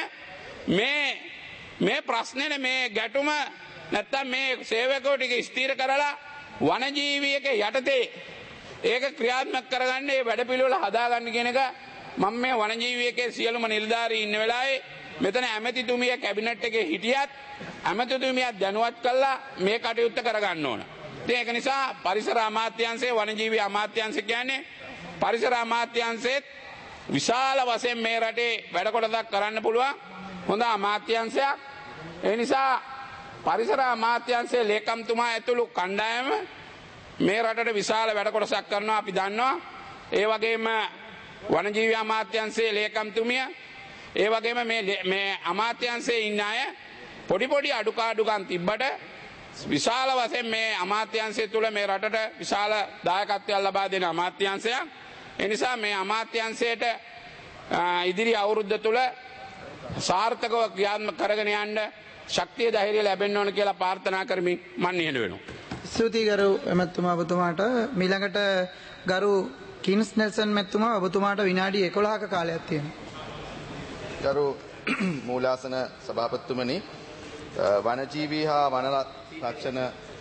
මේ ප්‍රශ්නේ මේ ගැටුම නැත්තම් මේ සේවකෝ ටික ස්ථීර කරලා වනජීවියෙක්ගේ යටතේ ඒක ක්‍රියාත්මක කරගන්න මේ වැඩපිළිවෙල හදාගන්න කියන එක මම මේ වනජීවියෙක්ගේ සියලුම නිලධාරීන් ඉන්න වෙලාවේ මෙතන ඇමතිතුමිය කැබිනට් එකේ හිටියත් ඇමතිතුමියත් දැනුවත් කළා මේ කටයුත්ත කරගන්න ඕන. ඉතින් ඒක නිසා පරිසර අමාත්‍යාංශයේ වනජීවි අමාත්‍යාංශ කියන්නේ පරිසර අමාත්‍යාංශයේත් විශාල වශයෙන් මේ රටේ වැඩ කොටසක් කරන්න පුළුවන් හොඳ අමාත්‍යාංශයක්. ඒ නිසා පරිසර අමාත්‍යාංශයේ ලේකම්තුමා ඇතුළු කණ්ඩායම මේ රටට විශාල වැඩ කොටසක් කරනවා අපි දන්නවා. ඒ වගේම වනජීවි අමාත්‍යාංශයේ ලේකම්තුමිය ඒ වගේම මේ අමාත්‍යාංශයේ ඉන්න අය පොඩි අඩුපාඩුකම් තිබ්බට විශාල වශයෙන් මේ අමාත්‍යාංශය තුළ මේ රටට විශාල දායකත්වයක් ලබා දෙන අමාත්‍යාංශයක්. ඒ නිසා මේ අමාත්‍යාංශයට ඉදිරි අවුරුද්ද තුළ සාර්ථකව ක්‍රියාත්මක කරගෙන යන්න ශක්තිය ධෛර්යය ලැබෙන්න ඕන කියලා ප්‍රාර්ථනා කරමින් මම නිහඬ වෙනවා. ස්තුතියි ගරු එමෙතුමා ඔබතුමාට. ඊළඟට ගරු කින්ස් නෙල්සන් මෙතුමා ඔබතුමාට විනාඩි 11ක කාලයක් තියෙනවා. ගරු මූලාසන සභාපතිතුමනි, වනජීවී හා වන රක්ෂණ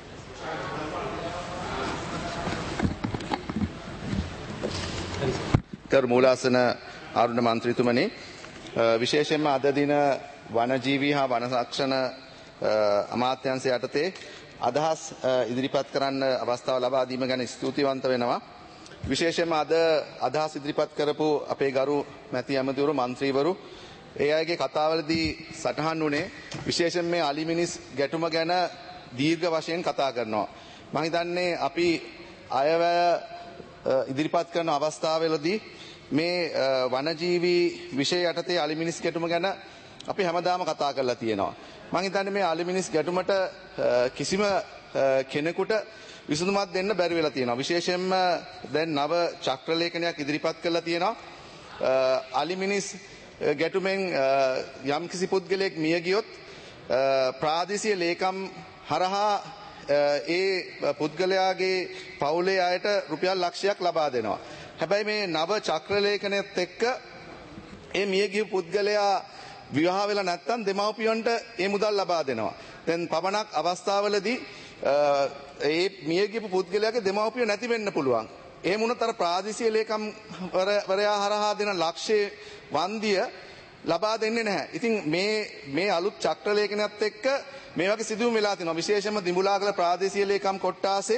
ගරු මූලාසන ආරුණ මන්ත්‍රීතුමනි, විශේෂයෙන්ම අද දින වනජීවී හා වන රක්ෂණ අමාත්‍යාංශය යටතේ අදහස් ඉදිරිපත් කරන්න අවස්ථාව ලබා දීම ගැන ස්තුතිවන්ත වෙනවා. විශේෂයෙන්ම අද අදහස් ඉදිරිපත් කරපු අපේ ගරු මැති ඇමතිවරු මන්ත්‍රීවරු ඒ අයගේ කතාවලදී සටහන් වුණේ විශේෂයෙන් මේ අලිමිනිස් ගැටුම ගැන දීර්ඝ වශයෙන් කතා කරනවා. මම හිතන්නේ අපි අයවැය ඉදිරිපත් කරන අවස්ථාවවලදී මේ වනජීවී විෂය යටතේ අලිමිනිස් ගැටුම ගැන අපි හැමදාම කතා කරලා තියෙනවා. මම හිතන්නේ මේ අලිමිනිස් ගැටුමට කිසිම කෙනෙකුට විසඳුමක් දෙන්න බැරි වෙලා තියෙනවා. විශේෂයෙන්ම දැන් නව චක්‍රලේඛනයක් ඉදිරිපත් කරලා තියෙනවා. අලිමිනිස් ගැටුමෙන් යම් කිසි පුද්ගලයෙක් මිය ගියොත් ප්‍රාදේශීය ලේකම් හරහා ඒ පුද්ගලයාගේ පවුලේ අයට රුපියල් ලක්ෂයක් ලබා දෙනවා. හැබැයි මේ නව චක්‍රලේඛනයත් එක්ක ඒ මිය ගිය පුද්ගලයා විවාහ වෙලා නැත්නම් දෙමව්පියන්ට ඒ මුදල් ලබා දෙනවා. දැන් පවණක් අවස්ථාවලදී ඒ මිය ගිය පුද්ගලයාගේ දෙමව්පිය නැති වෙන්න පුළුවන්. එහෙම වුණොත් අර ප්‍රාදේශීය ලේකම් වරයා හරහා දෙන ලක්ෂයේ වන්දිය ලබා දෙන්නේ නැහැ. ඉතින් මේ අලුත් චක්‍රලේඛනයත් එක්ක මේ වගේ සිදුවීම් වෙලා තිනවා. විශේෂයෙන්ම දිඹුලාගල ප්‍රාදේශීය ලේකම් කොට්ටාසේ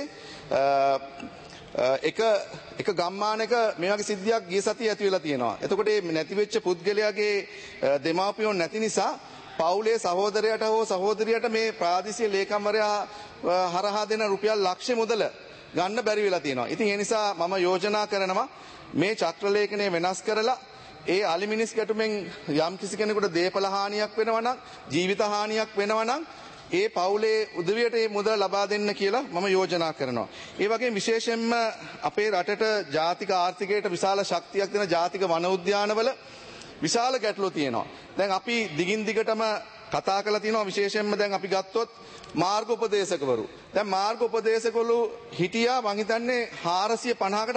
එක ගම්මානක මේ වගේ සිද්ධියක් ගිය සතියේ ඇති වෙලා තියෙනවා. එතකොට මේ නැති වෙච්ච පුද්ගලයාගේ දෙමාපියන් නැති නිසා පවුලේ සහෝදරයට හෝ සහෝදරියට මේ ප්‍රාදේශීය ලේකම්වරයා හරහා දෙන රුපියල් ලක්ෂ මුදල ගන්න බැරි වෙලා තියෙනවා. ඉතින් ඒ නිසා මම යෝජනා කරනවා මේ චක්‍රලේඛනය වෙනස් කරලා ඒ අලිමිනිස් ගැටුමෙන් යම් කිසි කෙනෙකුට දේපල හානියක් වෙනවා නම් ජීවිත හානියක් වෙනවා නම් ඒ පවුලේ උදවියට මේ මුදල ලබා දෙන්න කියලා මම යෝජනා කරනවා. ඒ වගේම විශේෂයෙන්ම අපේ රටට ජාතික ආර්ථිකයට විශාල ශක්තියක් දෙන ජාතික වන උද්‍යානවල විශාල ගැටලු තියෙනවා. දැන් අපි දිගින් දිගටම කතා කරලා තියෙනවා. විශේෂයෙන්ම දැන් අපි ගත්තොත් මාර්ග උපදේශකවරු. දැන් මාර්ග උපදේශකවරු හිටියා මං හිතන්නේ 450කට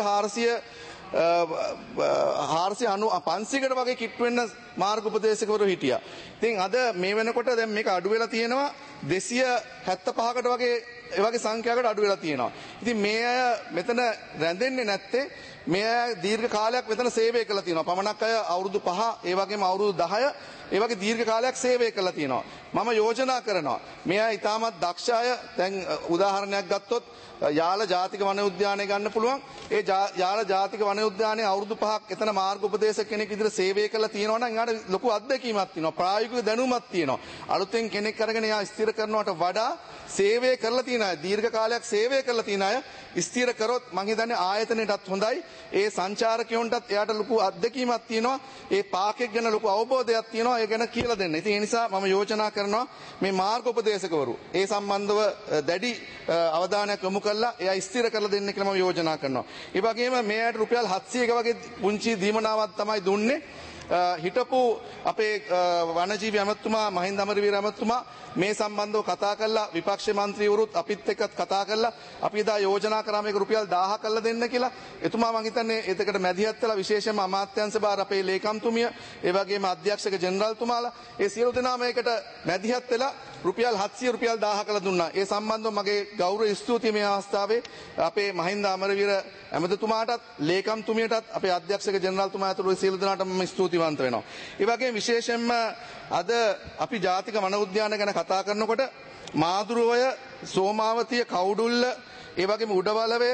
500කට වගේ කිට්ටු වෙන්න මාර්ග උපදේශකවරු හිටියා. ඉතින් අද මේ වෙනකොට දැන් මේක අඩු වෙලා තියෙනවා 275කට වගේ ඒ වගේ සංඛ්‍යාවකට අඩු වෙලා තියෙනවා. ඉතින් මේ අය මෙතන රැඳෙන්නේ නැත්තේ මේ අය දීර්ඝ කාලයක් මෙතන සේවය කළා තියෙනවා. පමණක් අය අවුරුදු 5 ඒ වගේම අවුරුදු 10 ඒ වගේ දීර්ඝ කාලයක් සේවය කළා තියෙනවා. මම යෝජනා කරනවා මේ අය ඉතාමත් දක්ෂ අය. දැන් උදාහරණයක් ගත්තොත් යාල ජාතික වන උද්‍යානය ගන්න පුළුවන්. ඒ යාල ජාතික වන උද්‍යානයේ අවුරුදු 5ක් එතන මාර්ග උපදේශක කෙනෙක් විදිහට සේවය කළා තියෙනවා නම් එයාට ලොකු අත්දැකීමක් තියෙනවා. ප්‍රායෝගික දැනුමක් තියෙනවා. අලුතෙන් කෙනෙක් අරගෙන එයා ස්ථිර කරනවට වඩා සේවය කරලා තියෙන අය දීර්ඝ කාලයක් සේවය කරලා තියෙන අය ස්ථිර කරොත් මම හිතන්නේ ආයතනයටත් හොඳයි. ඒ සංචාරකයන්ටත් එයාට ලොකු අත්දැකීමක් තියෙනවා. ඒ පාකෙක් ගැන ලොකු අවබෝධයක් තියෙනවා. ඒ ගැන කියලා දෙන්න. ඉතින් ඒ නිසා මම යෝජනා කරනවා මේ මාර්ග උපදේශකවරු ඒ සම්බන්ධව දැඩි අවධානයක් යොමු කරලා එයා ස්ථිර කරලා දෙන්න කියලා මම යෝජනා කරනවා. ඒ වගේම මේ අයට රුපියල් 700ක වගේ පුංචි දීමනාවක් තමයි දුන්නේ. හිටපු අපේ වනජීවි ඇමතුමා මහින්ද අමරවීර ඇමතුමා මේ සම්බන්ධව කතා කරලා විපක්ෂ මන්ත්‍රීවරුත් අපිත් එක්කත් කතා කරලා අපි එදා යෝජනා කරා මේක රුපියල් 1000 කරලා දෙන්න කියලා. එතුමා මං හිතන්නේ ඒකට මැදිහත් වෙලා විශේෂයෙන්ම අමාත්‍යාංශ භාර අපේ ලේකම්තුමිය ඒ වගේම අධ්‍යක්ෂක ජෙනරාල්තුමාලා ඒ සියලු දෙනා මේකට මැදිහත් වෙලා රුපියල් 700 රුපියල් 1000 කරලා දුන්නා. ඒ සම්බන්ධව මගේ ගෞරව ස්තුතිය මේ අවස්ථාවේ අපේ මහින්ද අමරවීර ඇමතුමාටත් ලේකම්තුමියටත් අපේ අධ්‍යක්ෂක ජෙනරාල්තුමා ඇතුළු සියලු දෙනාටම මම ස්තුතිවන්ත වෙනවා. ඒ වගේම විශේෂයෙන්ම අද අපි ජාතික වන උද්‍යාන ගැන කතා කරනකොට මාදුරුවය, සෝමාවතිය, කවුඩුල්ල, ඒ වගේම උඩවලවය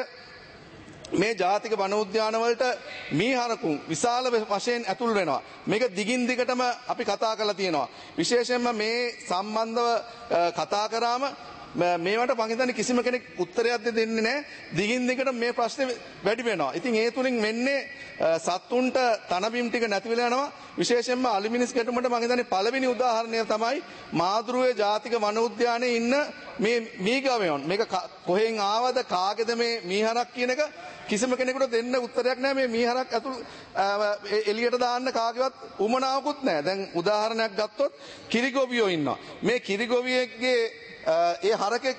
මේ ජාතික වන උද්‍යාන වලට මීහරකුන් විශාල වශයෙන් ඇතුල් වෙනවා. මේක දිගින් දිගටම අපි කතා කරලා තියෙනවා. විශේෂයෙන්ම මේ සම්බන්ධව කතා කරාම මේවට මං හිතන්නේ කිසිම කෙනෙක් උත්තරයක් දෙන්නේ නැහැ. දිගින් දිගට මේ ප්‍රශ්නේ වැඩි වෙනවා. ඉතින් ඒ තුලින් වෙන්නේ සත්තුන්ට තනබිම් ටික නැති වෙලා යනවා. විශේෂයෙන්ම අලිමිනිස් ගැටුමට මං හිතන්නේ පළවෙනි උදාහරණය තමයි මාදුරුවේ ජාතික වන උද්‍යානයේ ඉන්න මේ මීගවයන්. මේක කොහෙන් ආවද කාගේද මේ මීහරක් කියන එක කිසිම කෙනෙකුට දෙන්න උත්තරයක් නැහැ. මේ මීහරක් ඇතුල් එළියට දාන්න කාගේවත් උමනාවකුත් නැහැ. දැන් උදාහරණයක් ගත්තොත් කිරිගොවියෝ ඉන්නවා. මේ කිරිගොවියෙක්ගේ ඒ හරකෙක්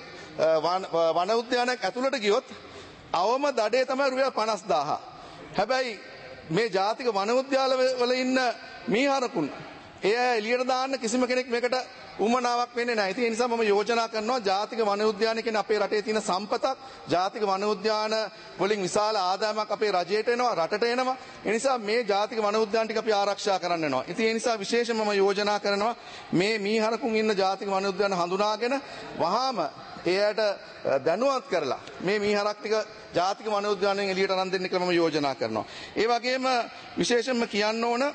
වන උද්‍යානයක් ඇතුළට ගියොත් අවම දඩේ තමයි රුපියල් 50000. හැබැයි මේ ජාතික වන උද්‍යානවල ඉන්න මීහරකුන් එය එළියට දාන්න කිසිම කෙනෙක් මේකට උමනාවක් වෙන්නේ නැහැ. ඒ නිසා මම යෝජනා කරනවා ජාතික වන උද්‍යාන කියන්නේ අපේ රටේ තියෙන සම්පතක්. ජාතික වන උද්‍යාන වලින් විශාල ආදායමක් අපේ රජයට එනවා, රටට එනවා. ඒ නිසා මේ ජාතික වන උද්‍යාන ටික අපි ආරක්ෂා කරන්න වෙනවා. ඉතින් ඒ නිසා විශේෂයෙන්ම මම යෝජනා කරනවා මේ මීහරකුන් ඉන්න ජාතික වන උද්‍යාන හඳුනාගෙන වහාම එයාට දැනුවත් කරලා මේ මීහරක් ටික ජාතික වන උද්‍යානයෙන් එළියට අරන් දෙන්න කියලා මම යෝජනා කරනවා. ඒ වගේම විශේෂයෙන්ම කියන්න ඕන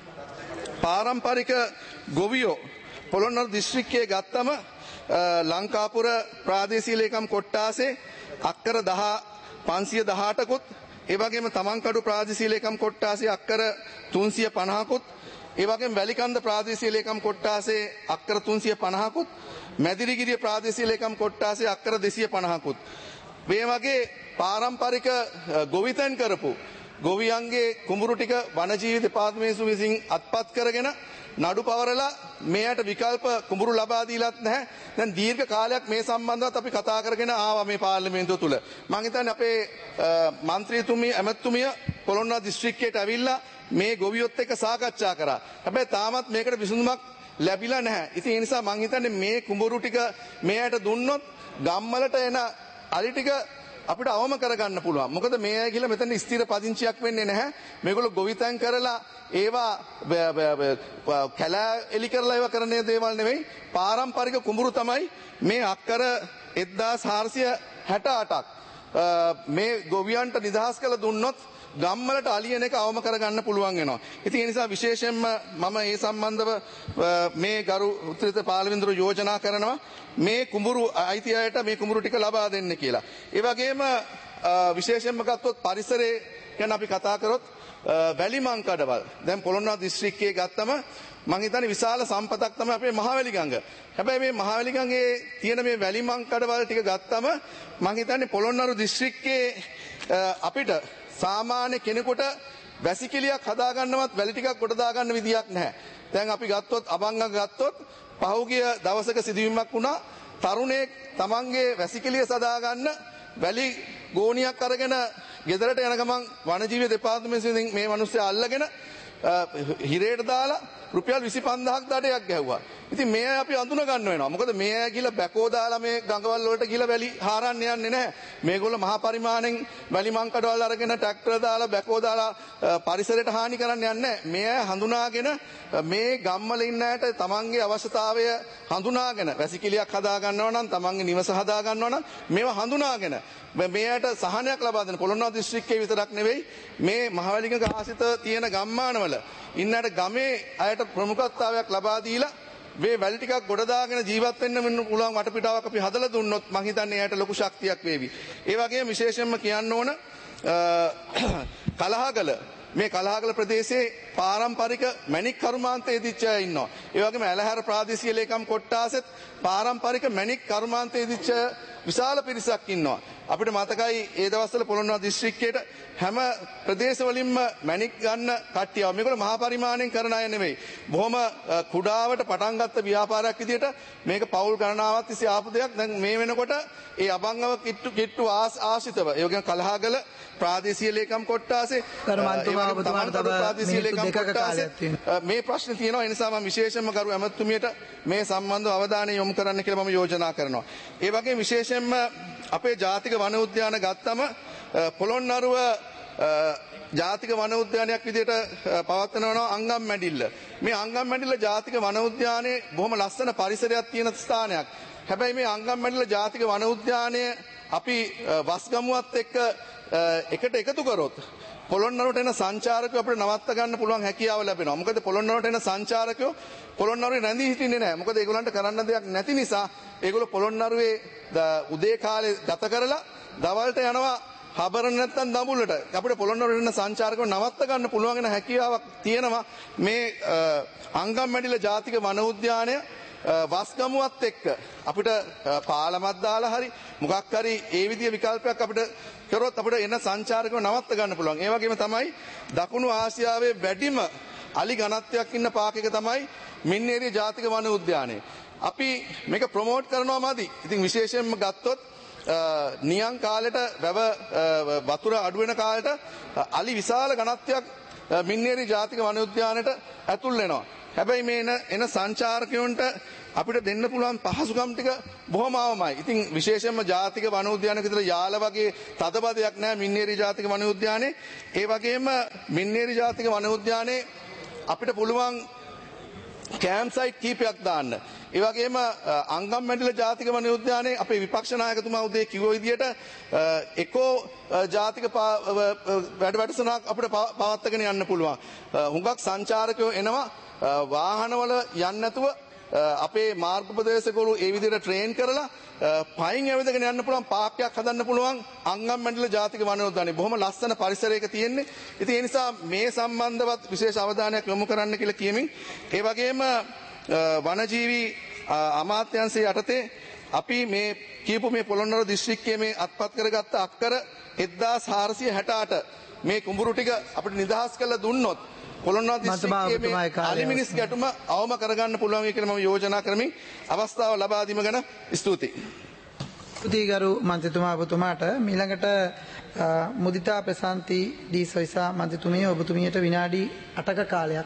පාරම්පරික ගොවියෝ පොළොන්නරු දිස්ත්‍රික්කයේ ගත්තම ලංකාපුර ප්‍රාදේශීය ලේකම් කොට්ටාසේ අක්කර 518කුත් ඒ වගේම තමන්කඩු ප්‍රාදේශීය ලේකම් කොට්ටාසේ අක්කර 350කුත් ඒ වගේම වැලිකන්ද ප්‍රාදේශීය ලේකම් කොට්ටාසේ අක්කර 350කුත් මැදිරිගිරිය ප්‍රාදේශීය ලේකම් කොට්ටාසේ අක්කර 250කුත් මේ වගේ පාරම්පරික ගොවිතැන් කරපු ගොවියන්ගේ කුඹුරු ටික වනජීවි දෙපාර්තමේන්තුව විසින් අත්පත් කරගෙන නඩු පවරලා මෙයට විකල්ප කුඹුරු ලබා දීලත් නැහැ. දැන් දීර්ඝ කාලයක් මේ සම්බන්ධවත් අපි කතා කරගෙන ආවා මේ පාර්ලිමේන්තුව තුල. මම හිතන්නේ අපේ മന്ത്രിතුමිය ඇමතුමිය පොළොන්නරු දිස්ත්‍රික්කයට ඇවිල්ලා මේ ගොවියොත් එක්ක සාකච්ඡා කරා. හැබැයි තාමත් මේකට විසඳුමක් ලැබිලා නැහැ. ඉතින් ඒ නිසා මම හිතන්නේ මේ කුඹුරු ටික මෙයට දුන්නොත් ගම්වලට එන අලි ටික අපිට අවම කරගන්න පුළුවන්. මොකද මේ අය කියලා මෙතන ස්ථිර පදිංචියක් වෙන්නේ නැහැ. මේගොල්ලෝ ගොවිතැන් කරලා ඒවා කැලෑ එලි කරලා ඒවා කරන දේවල් නෙවෙයි. පාරම්පරික කුඹුරු තමයි මේ අක්කර 1468ක් මේ ගොවියන්ට නිදහස් කළ දුන්නොත් ගම්වලට අලියන එක අවම කරගන්න පුළුවන් වෙනවා. ඉතින් ඒ නිසා විශේෂයෙන්ම මම මේ සම්බන්ධව මේ ගරු උත්තරීතර පාර්ලිමේන්තුව යෝජනා කරනවා මේ කුඹුරු අයිති අයට මේ කුඹුරු ටික ලබා දෙන්න කියලා. ඒ වගේම විශේෂයෙන්ම ගත්තොත් පරිසරය ගැන අපි කතා කරොත් වැලිමංකඩවල් දැන් පොළොන්නරු දිස්ත්‍රික්කයේ ගත්තම මම හිතන්නේ විශාල සම්පතක් තමයි අපේ මහවැලි ගඟ. හැබැයි මේ මහවැලි ගඟේ තියෙන මේ වැලිමංකඩවල් ටික ගත්තම මම හිතන්නේ පොළොන්නරු දිස්ත්‍රික්කයේ අපිට සාමාන්‍ය කෙනෙකුට වැසිකිළියක් හදාගන්නවත් වැලි ටිකක් කොට දාගන්න විදියක් නැහැ. දැන් අපි ගත්තොත් අබංග ගත්තොත් පහුගිය දවසක සිදුවීමක් වුණා. තරුණයෙක් තමන්ගේ වැසිකිළිය සදාගන්න වැලි ගෝණියක් අරගෙන ගෙදරට යන ගමන් වනජීවි දෙපාර්තමේන්තුවෙන් මේ මිනිස්සයා අල්ලගෙන හිරේට දාලා රුපියල් 25000ක් දඩයක් ගැහුවා. ඉතින් මේ අය අපි අඳුන ගන්න වෙනවා. මොකද මේ අය ගිහලා බැකෝ දාලා මේ ගඟවල් වලට ගිහලා වැලි හාරන්න යන්නේ නැහැ. මේගොල්ලෝ මහා පරිමාණයෙන් වැලි මංකඩවල් අරගෙන ට්‍රැක්ටර් දාලා බැකෝ දාලා පරිසරයට හානි කරන්න යන්නේ නැහැ. මේ අය හඳුනාගෙන මේ ගම්වල ඉන්න අයට තමන්ගේ අවශ්‍යතාවය හඳුනාගෙන වැසිකිළියක් හදා ගන්නවා නම් තමන්ගේ නිවස හදා ගන්නවා නම් මේවා හඳුනාගෙන මේයට සහනයක් ලබා දෙන පොළොන්නරු දිස්ත්‍රික්කයේ විතරක් නෙවෙයි මේ මහවැලිගඟ ආසිත තියෙන ගම්මානවල ඉන්නට ගමේ අයට ප්‍රමුඛතාවයක් ලබා දීලා මේ වැල් ටිකක් ගොඩ දාගෙන ජීවත් වෙන්න පුළුවන් වටපිටාවක් අපි හදලා දුන්නොත් මං හිතන්නේ එයාට ලොකු ශක්තියක් වේවි. ඒ වගේම විශේෂයෙන්ම කියන්න ඕන කලහගල මේ කලහගල ප්‍රදේශයේ පාරම්පරික මැණික් කර්මාන්තයේ යෙදිච්ච අය ඉන්නවා. ඒ වගේම ඇලහැර ප්‍රාදේශීය ලේකම් කොට්ටාසෙත් පාරම්පරික මැණික් කර්මාන්තයේ යෙදිච්ච විශාල පිරිසක් ඉන්නවා. අපිට මතකයි ඒ දවස්වල පොළොන්නරුව දිස්ත්‍රික්කයට හැම ප්‍රදේශවලින්ම මැණික් ගන්න කට්ටිය. මේගොල්ලෝ මහා පරිමාණයෙන් කරන අය නෙමෙයි. බොහොම කුඩාවට පටන් ගත්ත ව්‍යාපාරයක් විදියට මේක පෞල් ගණනාවක් තිස්සේ ආපු දෙයක්. දැන් මේ වෙනකොට ඒ අබංගව කිට්ටු ආශ්‍රිතව ඒ වගේම කලහගල ප්‍රාදේශීය ලේකම් කොට්ටාසේ මේ ප්‍රශ්න තියෙනවා. ඒ නිසා මම විශේෂයෙන්ම ගරු ඇමතුමියට මේ සම්බන්ධව අවධානය යොමු කරන්න කියලා මම යෝජනා කරනවා. ඒ වගේම විශේෂයෙන්ම අපේ ජාතික වන උද්‍යාන ගත්තම පොළොන්නරුව ජාතික වන උද්‍යානයක් විදිහට පවත්වනවා අංගම් මැඩිල්ල. මේ අංගම් මැඩිල්ල ජාතික වන උද්‍යානයේ බොහොම ලස්සන පරිසරයක් තියෙන ස්ථානයක්. හැබැයි මේ අංගම් මැඩිල්ල ජාතික වන උද්‍යානය අපි වස්ගමුවත් එක්ක එකට එකතු කරොත් පොළොන්නරුවට එන සංචාරකයෝ අපිට නවත්ත ගන්න පුළුවන් හැකියාව ලැබෙනවා. මොකද පොළොන්නරුවට එන සංචාරකයෝ පොළොන්නරුවේ රැඳී හිටින්නේ නැහැ. මොකද ඒගොල්ලන්ට කරන්න දෙයක් නැති නිසා ඒගොල්ලෝ පොළොන්නරුවේ උදේ කාලේ ගත කරලා දවල්ට යනවා හබරන නැත්තම් දඹුල්ලට. අපිට පොළොන්නරුවට එන සංචාරකයෝ නවත්ත ගන්න පුළුවන් වෙන හැකියාවක් තියෙනවා මේ අංගම් මැඩිල්ල ජාතික වන උද්‍යානය වස්ගමුවත් එක්ක අපිට පාලමක් දාලා හරි මොකක් හරි ඒ විදිය විකල්පයක් අපිට කරොත් අපිට එන සංචාරකව නවත්ත ගන්න පුළුවන්. ඒ වගේම තමයි දකුණු ආසියාවේ වැඩිම අලි ඝනත්වයක් ඉන්න පාක් එක තමයි මින්නේරිය ජාතික වන උද්‍යානය. අපි මේක ප්‍රොමෝට් කරනවා මදි. ඉතින් විශේෂයෙන්ම ගත්තොත් නියං කාලෙට වැව වතුර අඩු වෙන කාලෙට අලි විශාල ඝනත්වයක් මින්නේරිය ජාතික වන උද්‍යානයට ඇතුල් වෙනවා. හැබැයි මේ එන සංචාරකයන්ට අපිට දෙන්න පුළුවන් පහසුකම් ටික බොහොම අවමයි. ඉතින් විශේෂයෙන්ම ජාතික වන උද්‍යානයක විතර යාල වගේ තදබදයක් නැහැ මින්නේරිය ජාතික වන උද්‍යානයේ. ඒ වගේම මින්නේරිය ජාතික වන උද්‍යානයේ අපිට පුළුවන් කැම්ප් සයිට් කීපයක් දාන්න. ඒ වගේම අංගම් මැඩිල්ල ජාතික වන උද්‍යානයේ අපේ විපක්ෂ නායකතුමා උදේ කිව්ව විදිහට එකෝ ජාතික වැඩසටහනක් අපිට පවත්වාගෙන යන්න පුළුවන්. හුඟක් සංචාරකයෝ එනවා වාහනවල යන්නේ නැතුව අපේ මාර්ගෝපදේශකවරු ඒ විදිහට ට්‍රේන් කරලා පයින් ඇවිදගෙන යන්න පුළුවන් පාක්කයක් හදන්න පුළුවන් අංගම් මැඩිල්ල ජාතික වන උද්‍යානයේ. බොහොම ලස්සන පරිසරයක තියෙන්නේ. ඉතින් ඒ නිසා මේ සම්බන්ධවත් විශේෂ අවධානයක් යොමු කරන්න කියලා කියමින් ඒ වගේම වනජීවි අමාත්‍යාංශයේ යටතේ අපි මේ කියපු මේ පොළොන්නරුව දිස්ත්‍රික්කයේ මේ අත්පත් කරගත්ත අක්කර 1468 මේ කුඹුරු ටික අපිට නිදහස් කරලා දුන්නොත් පොළොන්නරුව දිස්ත්‍රික්කයේ මේ අලිමිනිස් ගැටුම අවම කරගන්න පුළුවන් වෙයි කියලා මම යෝජනා කරමින් අවස්ථාව ලබා දීම ගැන ස්තුතියි. ස්තුතියි ගරු මන්ත්‍රීතුමා ඔබතුමාට. ඊළඟට මුදිතා ප්‍රසාන්ති ඩී සොයිසා මන්ත්‍රීතුමිය ඔබතුමියට විනාඩි 8ක කාලයක්.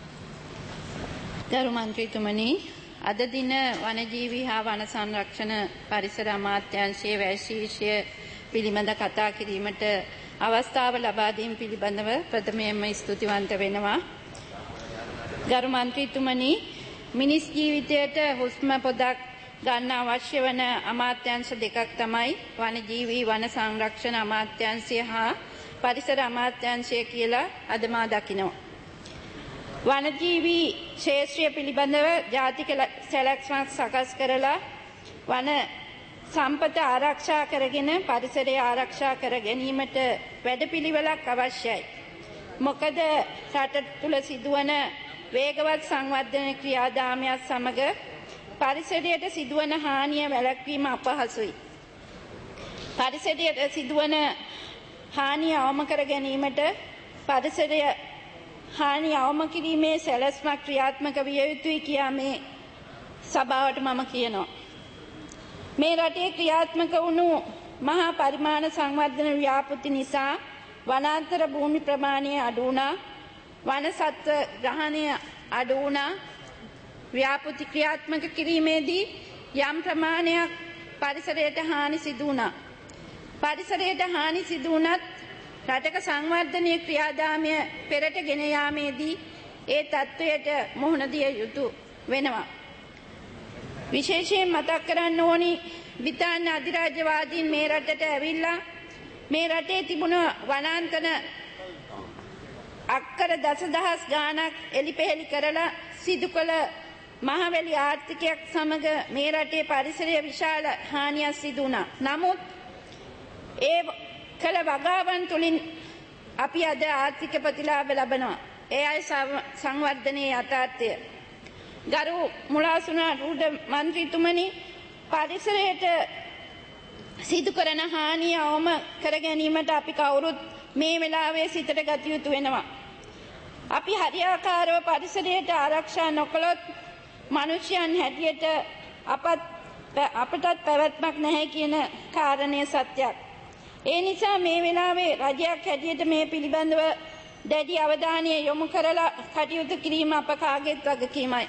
ගරු මන්ත්‍රීතුමනි, අද දින වනජීවී හා වන සංරක්ෂණ පරිසර අමාත්‍යාංශයේ වැශීර්ෂය පිළිබඳ කතා කිරීමට අවස්ථාව ලබා දීම පිළිබඳව ප්‍රථමයෙන්ම ස්තුතිවන්ත වෙනවා. ගරු මන්ත්‍රීතුමනි, මිනිස් ජීවිතයට හුස්ම පොදක් ගන්න අවශ්‍ය වන අමාත්‍යාංශ දෙකක් තමයි වනජීවී වන සංරක්ෂණ අමාත්‍යාංශය හා පරිසර අමාත්‍යාංශය කියලා අද මා දකිනවා. වනජීවී ක්ෂේත්‍රය පිළිබඳව ජාතික සැලැස්මක් සකස් කරලා වන සම්පත ආරක්ෂා කරගෙන පරිසරය ආරක්ෂා කර ගැනීමට වැඩපිළිවෙලක් අවශ්‍යයි. මොකද රට තුළ සිදුවන වේගවත් සංවර්ධන ක්‍රියාදාමයක් සමග පරිසරයට සිදුවන හානිය වැළැක්වීම අපහසුයි. පරිසරයට සිදුවන හානිය අවම කර ගැනීමට පරිසරය හානිය අවම කිරීමේ සැලැස්මක් ක්‍රියාත්මක විය යුතුයි කියා මේ සභාවට මම කියනවා. මේ රටේ ක්‍රියාත්මක වුණු මහා පරිමාණ සංවර්ධන ව්‍යාපෘති නිසා වනාන්තර භූමි ප්‍රමාණය අඩු වුණා, වන සත්ව ග්‍රහණය අඩු වුණා. ව්‍යාපෘති ක්‍රියාත්මක කිරීමේදී යම් ප්‍රමාණයක් පරිසරයට හානි සිදු වුණා. පරිසරයට හානි සිදු වුණත් රටක සංවර්ධනීය ක්‍රියාදාමය පෙරට ගෙන යාමේදී ඒ තත්ත්වයට මුහුණ දිය යුතු වෙනවා. විශේෂයෙන් මතක් කරන්න ඕනි බ්‍රිතාන්‍ය අධිරාජ්‍යවාදීන් මේ රටට ඇවිල්ලා මේ රටේ තිබුණ වනාන්තර අක්කර දසදහස් ගාණක් එලිපෙහෙලි කරලා සිදු කළ මහවැලි ආර්ථිකයක් සමග මේ රටේ පරිසරය විශාල හානියක් සිදු වුණා. නමුත් ඒ කළ වගාවන් තුලින් අපි අද ආර්ථික ප්‍රතිලාභ ලබනවා. ඒ අය සංවර්ධනයේ යථාර්ථය. ගරු මුලාසුනා රූඩ මන්ත්‍රීතුමනි, පරිසරයට සිදු කරන හානිය අවම කර ගැනීමට අපි කවුරුත් මේ වෙලාවේ සිතට ගත යුතු වෙනවා. අපි හරියාකාරව පරිසරයට ආරක්ෂා නොකළොත් මනුෂ්‍යයන් හැටියට අපටත් පැවැත්මක් නැහැ කියන කාරණය සත්‍යයක්. ඒ නිසා මේ වෙලාවේ රජයක් හැටියට මේ පිළිබඳව දැඩි අවධානය යොමු කරලා කටයුතු කිරීම අප කාගේත් වගකීමයි.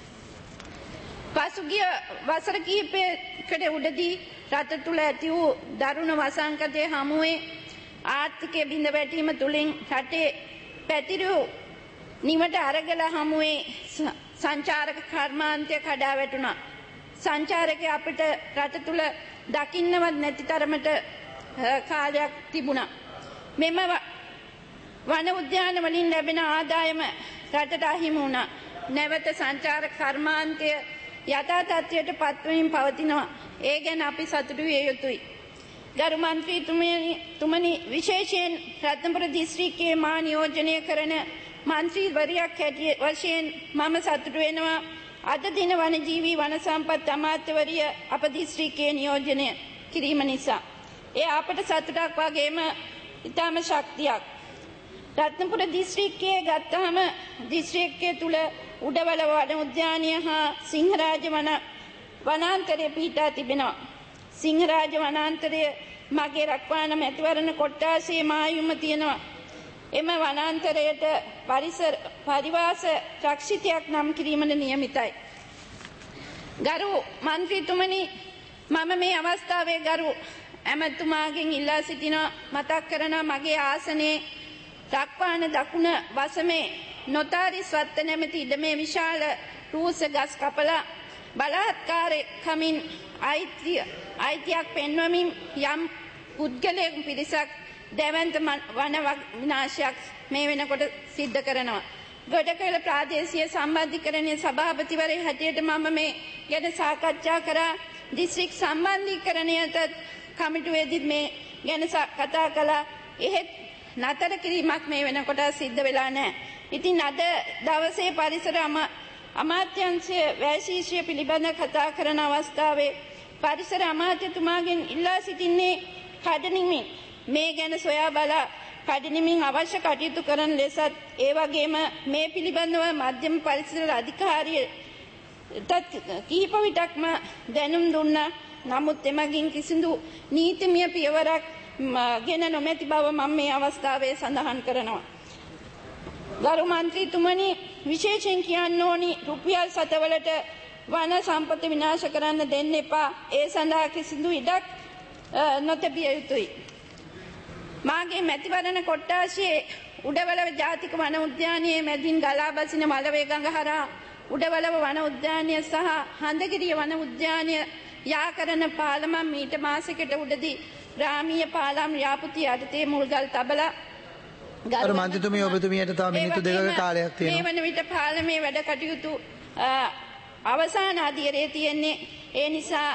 පසුගිය වසර කිහිපයකට උඩදී රට තුළ ඇති වූ දරුණු වසංකතය හමුවේ ආර්ථිකය බිඳ වැටීම තුළින් රටේ පැතිරූ නිවට අරගල හමුවේ සංචාරක කර්මාන්තය කඩා වැටුණා. සංචාරකය අපිට රට තුළ දකින්නවත් නැති තරමට කාලයක් තිබුණා. මෙම වන උද්‍යාන වලින් ලැබෙන ආදායම රටට අහිමි වුණා. නැවත සංචාරක කර්මාන්තය යථා තත්ත්වයට පත්වමින් පවතිනවා. ඒ ගැන අපි සතුටු විය යුතුයි. ගරු මන්ත්‍රීතුමනි, විශේෂයෙන් රත්නපුර දිස්ත්‍රික්කයේ මා නියෝජනය කරන මන්ත්‍රීවරයක් වශයෙන් මම සතුටු වෙනවා. අද දින වනජීවී වන සම්පත් අමාත්‍යවරිය අප දිස්ත්‍රික්කයේ නියෝජනය කිරීම නිසා. ඒ අපට සතුටක් වගේම ඉතාම ශක්තියක්. රත්නපුර දිස්ත්‍රික්කයේ ගත්තහම දිස්ත්‍රික්කය තුළ උඩවල වන උද්‍යානය හා සිංහරාජ වනාන්තරය පිහිටා තිබෙනවා. සිංහරාජ වනාන්තරය මගේ රක්වාන මැතිවරණ කොට්ටාසේ මායුම තියෙනවා. එම වනාන්තරයට පරිවාස රක්ෂිතයක් නම් කිරීමට නියමිතයි. ගරු මන්ත්‍රීතුමනි, මම මේ අවස්ථාවේ ගරු ඇමතුමාගෙන් ඉල්ලා සිටිනවා, මතක් කරනවා මගේ ආසනයේ රක්වාන දකුණ වසමේ නොතාරිස් වත්ත නැමැති ඉඩමේ විශාල රූස ගස් කපලා බලහත්කාරකමින් අයිතියක් පෙන්වමින් යම් පුද්ගලයෙකු පිරිසක් දැවන්ත වන විනාශයක් මේ වෙනකොට සිද්ධ කරනවා. ගොඩකල ප්‍රාදේශීය සම්බන්ධීකරණයේ සභාපතිවරයා හැටියට මම මේ ගැන සාකච්ඡා කරා. දිස්ත්‍රික් සම්බන්ධීකරණයට කමිටුවේදී මේ ගැන කතා කළා. එහෙත් නතර කිරීමක් මේ වෙනකොට සිද්ධ වෙලා නැහැ. ඉතින් අද දවසේ පරිසර අමාත්‍යාංශය වැශීෂ්‍ය පිළිබඳ කතා කරන අවස්ථාවේ පරිසර අමාත්‍යතුමාගෙන් ඉල්ලා සිටින්නේ කඩනිමින් මේ ගැන සොයා බලා කඩනිමින් අවශ්‍ය කටයුතු කරන ලෙසත්, ඒ වගේම මේ පිළිබඳව මධ්‍යම පරිසර අධිකාරියට කිහිප විටක්ම දැනුම් දුන්නා. නමුත් එමගින් කිසිදු නීතිමය පියවරක් ගෙන නොමැති බව මම මේ අවස්ථාවේ සඳහන් කරනවා. ගරු මන්ත්‍රීතුමනි, විශේෂයෙන් කියන්න ඕනි රුපියල් සතවලට වන සම්පත විනාශ කරන්න දෙන්න එපා. ඒ සඳහා කිසිදු ඉඩක් නොතැබිය යුතුයි. මාගේ මැතිවරණ කොට්ටාශයේ උඩවලව ජාතික වන උද්‍යානයේ මැදින් ගලා බසින මලවේ ගඟ හරහා උඩවලව වන උද්‍යානය සහ හඳගිරිය වන උද්‍යානය යා කරන පාලම මීට මාසයකට උඩදී ග්‍රාමීය පාලම් ව්‍යාපෘති යටතේ මුල්ගල් තබලා ගරු මන්ත්‍රීතුමිය, ඔබතුමියට තව මිනිත්තු දෙකක කාලයක් තියෙනවා. මේ වන විට පාලමේ වැඩ කටයුතු අවසාන අධීරයේ තියෙන්නේ. ඒ නිසා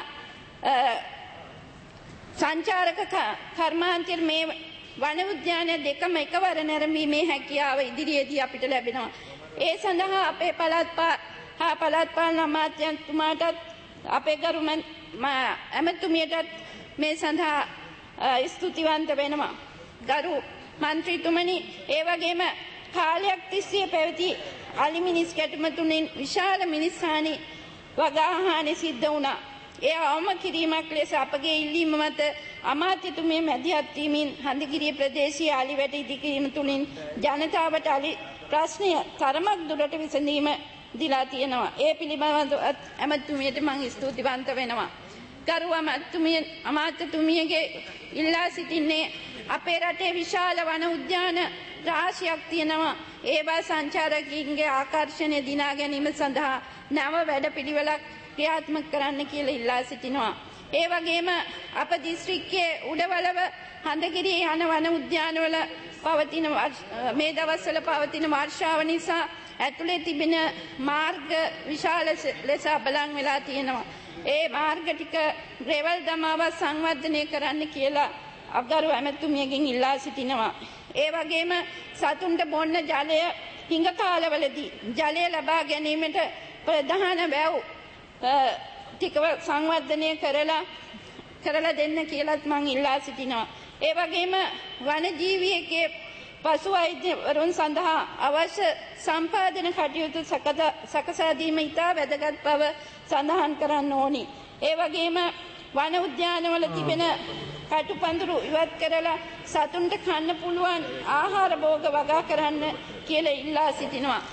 සංචාරක කර්මාන්තයේ මේ වන උද්‍යානය දෙකම එකවර නැරඹීමේ හැකියාව ඉදිරියේදී අපිට ලැබෙනවා. ඒ සඳහා අපේ පළාත් පාලන අමාත්‍යතුමාටත් අපේ ගරු ඇමතුමියටත් මේ සඳහා ස්තුතිවන්ත වෙනවා. ගරු මන්ත්‍රීතුමනි, ඒ වගේම කාලයක් තිස්සේ පැවති අලිමිනිස් ගැටුම තුලින් විශාල මිනිස් හානි වගාහානි සිද්ධ වුණා. ඒ අවම කිරීමක් ලෙස අපගේ ඉල්ලීම මත අමාත්‍යතුමිය මැදිහත් වීමෙන් හඳගිරිය ප්‍රදේශීය අලිවැට ඉදිකිරීම තුලින් ජනතාවට අලි ප්‍රශ්නය තරමක් දුරට විසඳීම දීලා තියෙනවා. ඒ පිළිබඳව ඇමතුමියට මම ස්තුතිවන්ත වෙනවා. ගරු අමාත්‍යතුමියගේ ඉල්ලා සිටින්නේ අපේ රටේ විශාල වන උද්‍යාන රාශියක් තියෙනවා. ඒවා සංචාරකීන්ගේ ආකර්ෂණය දිනා ගැනීම සඳහා නව වැඩපිළිවෙලක් ක්‍රියාත්මක කරන්න කියලා ඉල්ලා සිටිනවා. ඒ වගේම අප දිස්ත්‍රික්කයේ උඩවලව හඳගිරිය යන වන උද්‍යානවල පවතින මේ දවස්වල පවතින වර්ෂාව නිසා ඇතුලේ තිබෙන මාර්ග විශාල ලෙස අබලන් වෙලා තියෙනවා. ඒ මාර්ග ටික ග්‍රේවල් දමාව සංවර්ධනය කරන්න කියලා අගරු ඇමතුමියගෙන් ඉල්ලා සිටිනවා. ඒ වගේම සතුන්ට බොන්න ජලය හිඟ කාලවලදී ජලය ලබා ගැනීමට ප්‍රධාන වැව් ටිකව සංවර්ධනය කරලා දෙන්න කියලාත් මං ඉල්ලා සිටිනවා. ඒ වගේම වනජීවියකේ පසු වෛද්‍යවරුන් සඳහා අවශ්‍ය සම්පාදන කටයුතු සකසා දීම ඉතා වැදගත් බව සඳහන් කරන්න ඕනි. ඒ වගේම වන උද්‍යානවල තිබෙන කටුපඳුරු ඉවත් කරලා සතුන්ට කන්න පුළුවන් ආහාර භෝග වගා කරන්න කියලා ඉල්ලා සිටිනවා.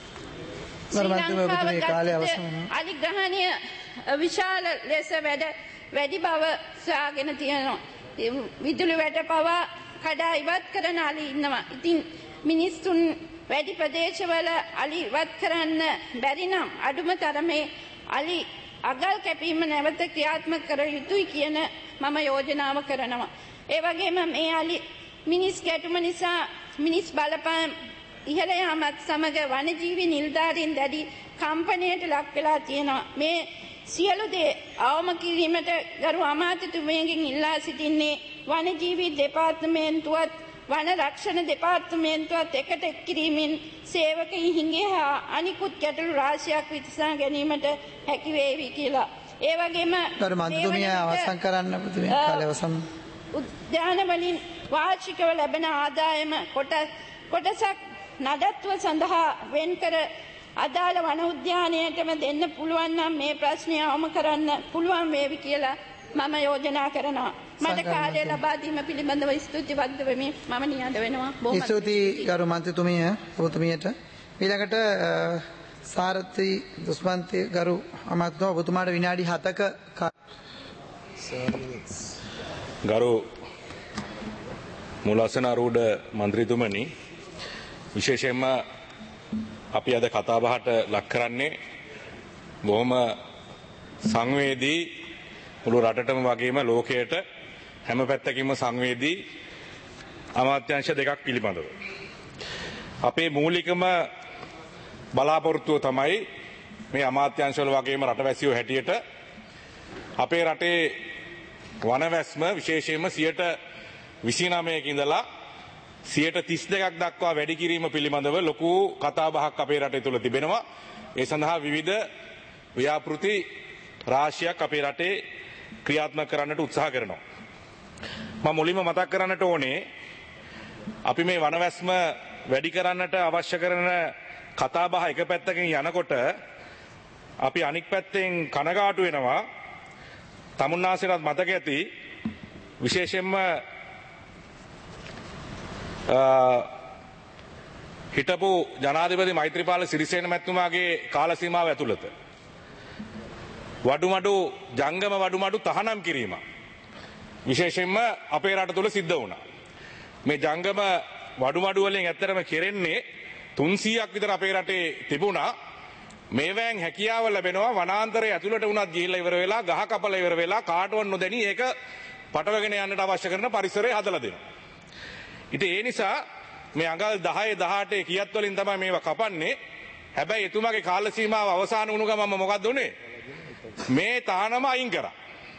අධිග්‍රහණය විශාල ලෙස වැඩි බව සොයාගෙන තියෙනවා. විදුලි වැට පවා කඩා ඉවත් කරන අලි ඉන්නවා. ඉතින් මිනිස්සුන් වැඩි ප්‍රදේශවල අලි ඉවත් කරන්න බැරි නම් අඩුම තරමේ අලි අගල් කැපීම නැවත ක්‍රියාත්මක කර යුතුයි කියන මම යෝජනාව කරනවා. ඒ වගේම මේ අලි මිනිස් ගැටුම නිසා මිනිස් බලපෑම් ඉහළ යාමත් සමග වනජීවි නිලධාරීන් දැඩි කම්පනයට ලක් වෙලා තියෙනවා. මේ සියලු දේ අවම කිරීමට ගරු අමාත්‍යතුමියගෙන් ඉල්ලා සිටින්නේ වනජීවි දෙපාර්තමේන්තුවත් වන රක්ෂණ දෙපාර්තමේන්තුවත් එකට එක් කිරීමෙන් සේවකයින් හිඟේ හා අනිකුත් ගැටලු රාශියක් විසඳා ගැනීමට හැකි වේවි කියලා. ඒ වගේම ගරු මන්ත්‍රීතුමිය අවසන් කරන්න පුතුමේ කාලය අවසන්. උද්‍යාන වලින් වාර්ෂිකව ලැබෙන ආදායම කොටසක් නඩත්තුව සඳහා වෙන්කර අදාළ වන උද්‍යානයටම දෙන්න පුළුවන් නම් මේ ප්‍රශ්නය අවම කරන්න පුළුවන් වේවි කියලා මම යෝජනා කරනවා. මට කාලය ලබා දීම පිළිබඳව ස්තුතිවන්ත වෙමි. මම නිහඬ වෙනවා. බොහොම ස්තුතියි ගරු මන්ත්‍රීතුමිය ඔබතුමියට. ඊළඟට සාරථි දුස්මන්ති ගරු අමාත්‍යතුමා ඔබතුමාට විනාඩි 7ක ගරු මුලසනාරූඪ මන්ත්‍රීතුමනි, විශේෂයෙන්ම අපි අද කතාබහට ලක් කරන්නේ බොහොම සංවේදී මුළු රටටම වගේම ලෝකයට හැම පැත්තකින්ම සංවේදී අමාත්‍යාංශ දෙකක් පිළිබඳව. අපේ මූලිකම බලාපොරොත්තුව තමයි මේ අමාත්‍යාංශවල වගේම රටවැසියෝ හැටියට අපේ රටේ වනවැස්ම විශේෂයෙන්ම 29% ඉඳලා 32% දක්වා වැඩි කිරීම පිළිබඳව ලොකු කතාබහක් අපේ රටේ තුල තිබෙනවා. ඒ සඳහා විවිධ ව්‍යාපෘති රාශියක් අපේ රටේ ක්‍රියාත්මක කරන්නට උත්සාහ කරනවා. මම මුලින්ම මතක් කරන්නට ඕනේ අපි මේ වනවැස්ම වැඩි කරන්නට අවශ්‍ය කරන කතාබහ එක පැත්තකින් යනකොට අපි අනික් පැත්තෙන් කනගාටු වෙනවා. තමුන්නාසේවත් මතක ඇති විශේෂයෙන්ම හිටපු ජනාධිපති මෛත්‍රීපාල සිරිසේන මැතිතුමාගේ කාල සීමාව ඇතුළත වඩුමඩු ජංගම වඩුමඩු තහනම් කිරීම විශේෂයෙන්ම අපේ රට තුළ සිද්ධ වුණා. මේ ජංගම වඩුමඩු වලින් ඇත්තටම කෙරෙන්නේ 300ක් විතර අපේ රටේ තිබුණා. මේවැන් හැකියාව ලැබෙනවා වනාන්තරය ඇතුළට වුණත් ගිහිල්ලා ඉවර වෙලා ගහ කපලා ඉවර වෙලා කාටවත් නොදැනී ඒක පටවගෙන යන්නට අවශ්‍ය කරන පරිසරය හදලා දෙනවා. ඉතින් ඒ නිසා මේ අඟල් 10 18 කියත් වලින් තමයි මේවා කපන්නේ. හැබැයි එතුමාගේ කාල සීමාව අවසන් වුණු ගමන්ම මොකක්ද උනේ? මේ තහනම අයින් කරා.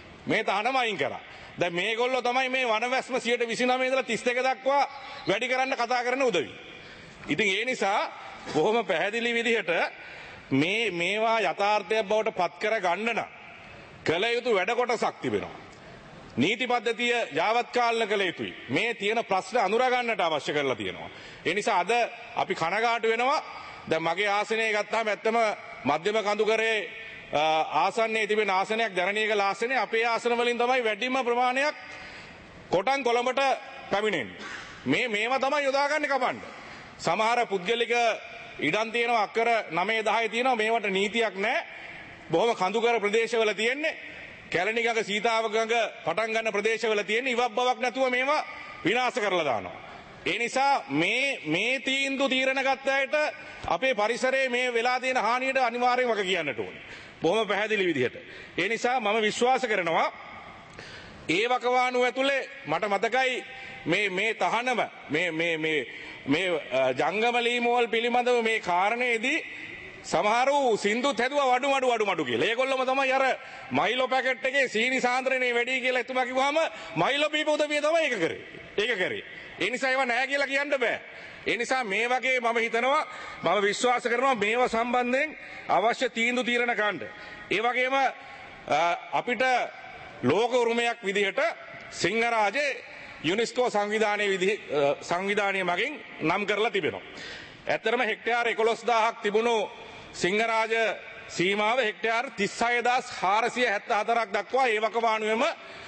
දැන් මේගොල්ලෝ තමයි මේ වනවැස්ම 29 ඉඳලා 32 දක්වා වැඩි කරන්න කතා කරන උදවි. ඉතින් ඒ නිසා බොහොම පැහැදිලි විදිහට මේවා යථාර්ථයක් බවට පත් කර ගන්න නම් කළ යුතු වැඩ කොටසක් තිබෙනවා. නීති පද්ධතිය යාවත්කාලන කළ යුතුයි. මේ තියෙන ප්‍රශ්න අඳුරා ගන්නට අවශ්‍ය කරලා තියෙනවා. ඒ නිසා අද අපි කනගාටු වෙනවා. දැන් මගේ ආසනය ගත්තාම ඇත්තම මධ්‍යම කඳුකරේ ආසන්නයේ තිබෙන ආසනයක් දැරණියකල ආසනය අපේ ආසන වලින් තමයි වැඩිම ප්‍රමාණයක් කොටන් කොළඹට පැමිණෙන්නේ. මේවා තමයි යොදාගන්නේ කපන්න. සමහර පුද්ගලික ඉඩම් තියෙනවා අක්කර 9 10 තියෙනවා මේවට නීතියක් නැහැ. බොහොම කඳුකර ප්‍රදේශවල තියෙන්නේ. කැලණිගඟ සීතාවගඟ පටන් ගන්න ප්‍රදේශවල තියෙන ඉවක් බවක් නැතුව මේවා විනාශ කරලා දානවා. ඒ නිසා මේ තීන්දුව තීරණ ගත්ත අයට අපේ පරිසරයේ මේ වෙලා තියෙන හානියට අනිවාර්යෙන් වග කියන්නට ඕනේ. බොහොම පැහැදිලි විදිහට. ඒ නිසා මම විශ්වාස කරනවා ඒ වකවානුව ඇතුලේ මට මතකයි මේ තහනම මේ ජංගමලීමෝල් පිළිබඳව මේ කාරණේදී සමහරු සින්දුත් හැදුවා වඩු කියලා. ඒගොල්ලොම තමයි අර මයිලෝ පැකට් එකේ සීනි සාන්ද්‍රණේ වැඩි කියලා එතුමා කිව්වම මයිලෝ බීප උදවිය තමයි ඒක කරේ. ඒ නිසා ඒවා නෑ කියලා කියන්න බෑ. ඒ නිසා මේ වගේ මම හිතනවා මම විශ්වාස කරනවා මේවා සම්බන්ධයෙන් අවශ්‍ය තීන්දුව తీරන ගන්න. ඒ වගේම අපිට ලෝක උරුමයක් විදිහට සිංහරාජේ යුනෙස්කෝ සංවිධානයේ මගින් නම් කරලා තිබෙනවා. ඇත්තටම හෙක්ටයාර 11000ක් තිබුණු සිංහරාජ සීමාව හෙක්ටයාර 36474ක් දක්වා ඒ වකවානුවෙම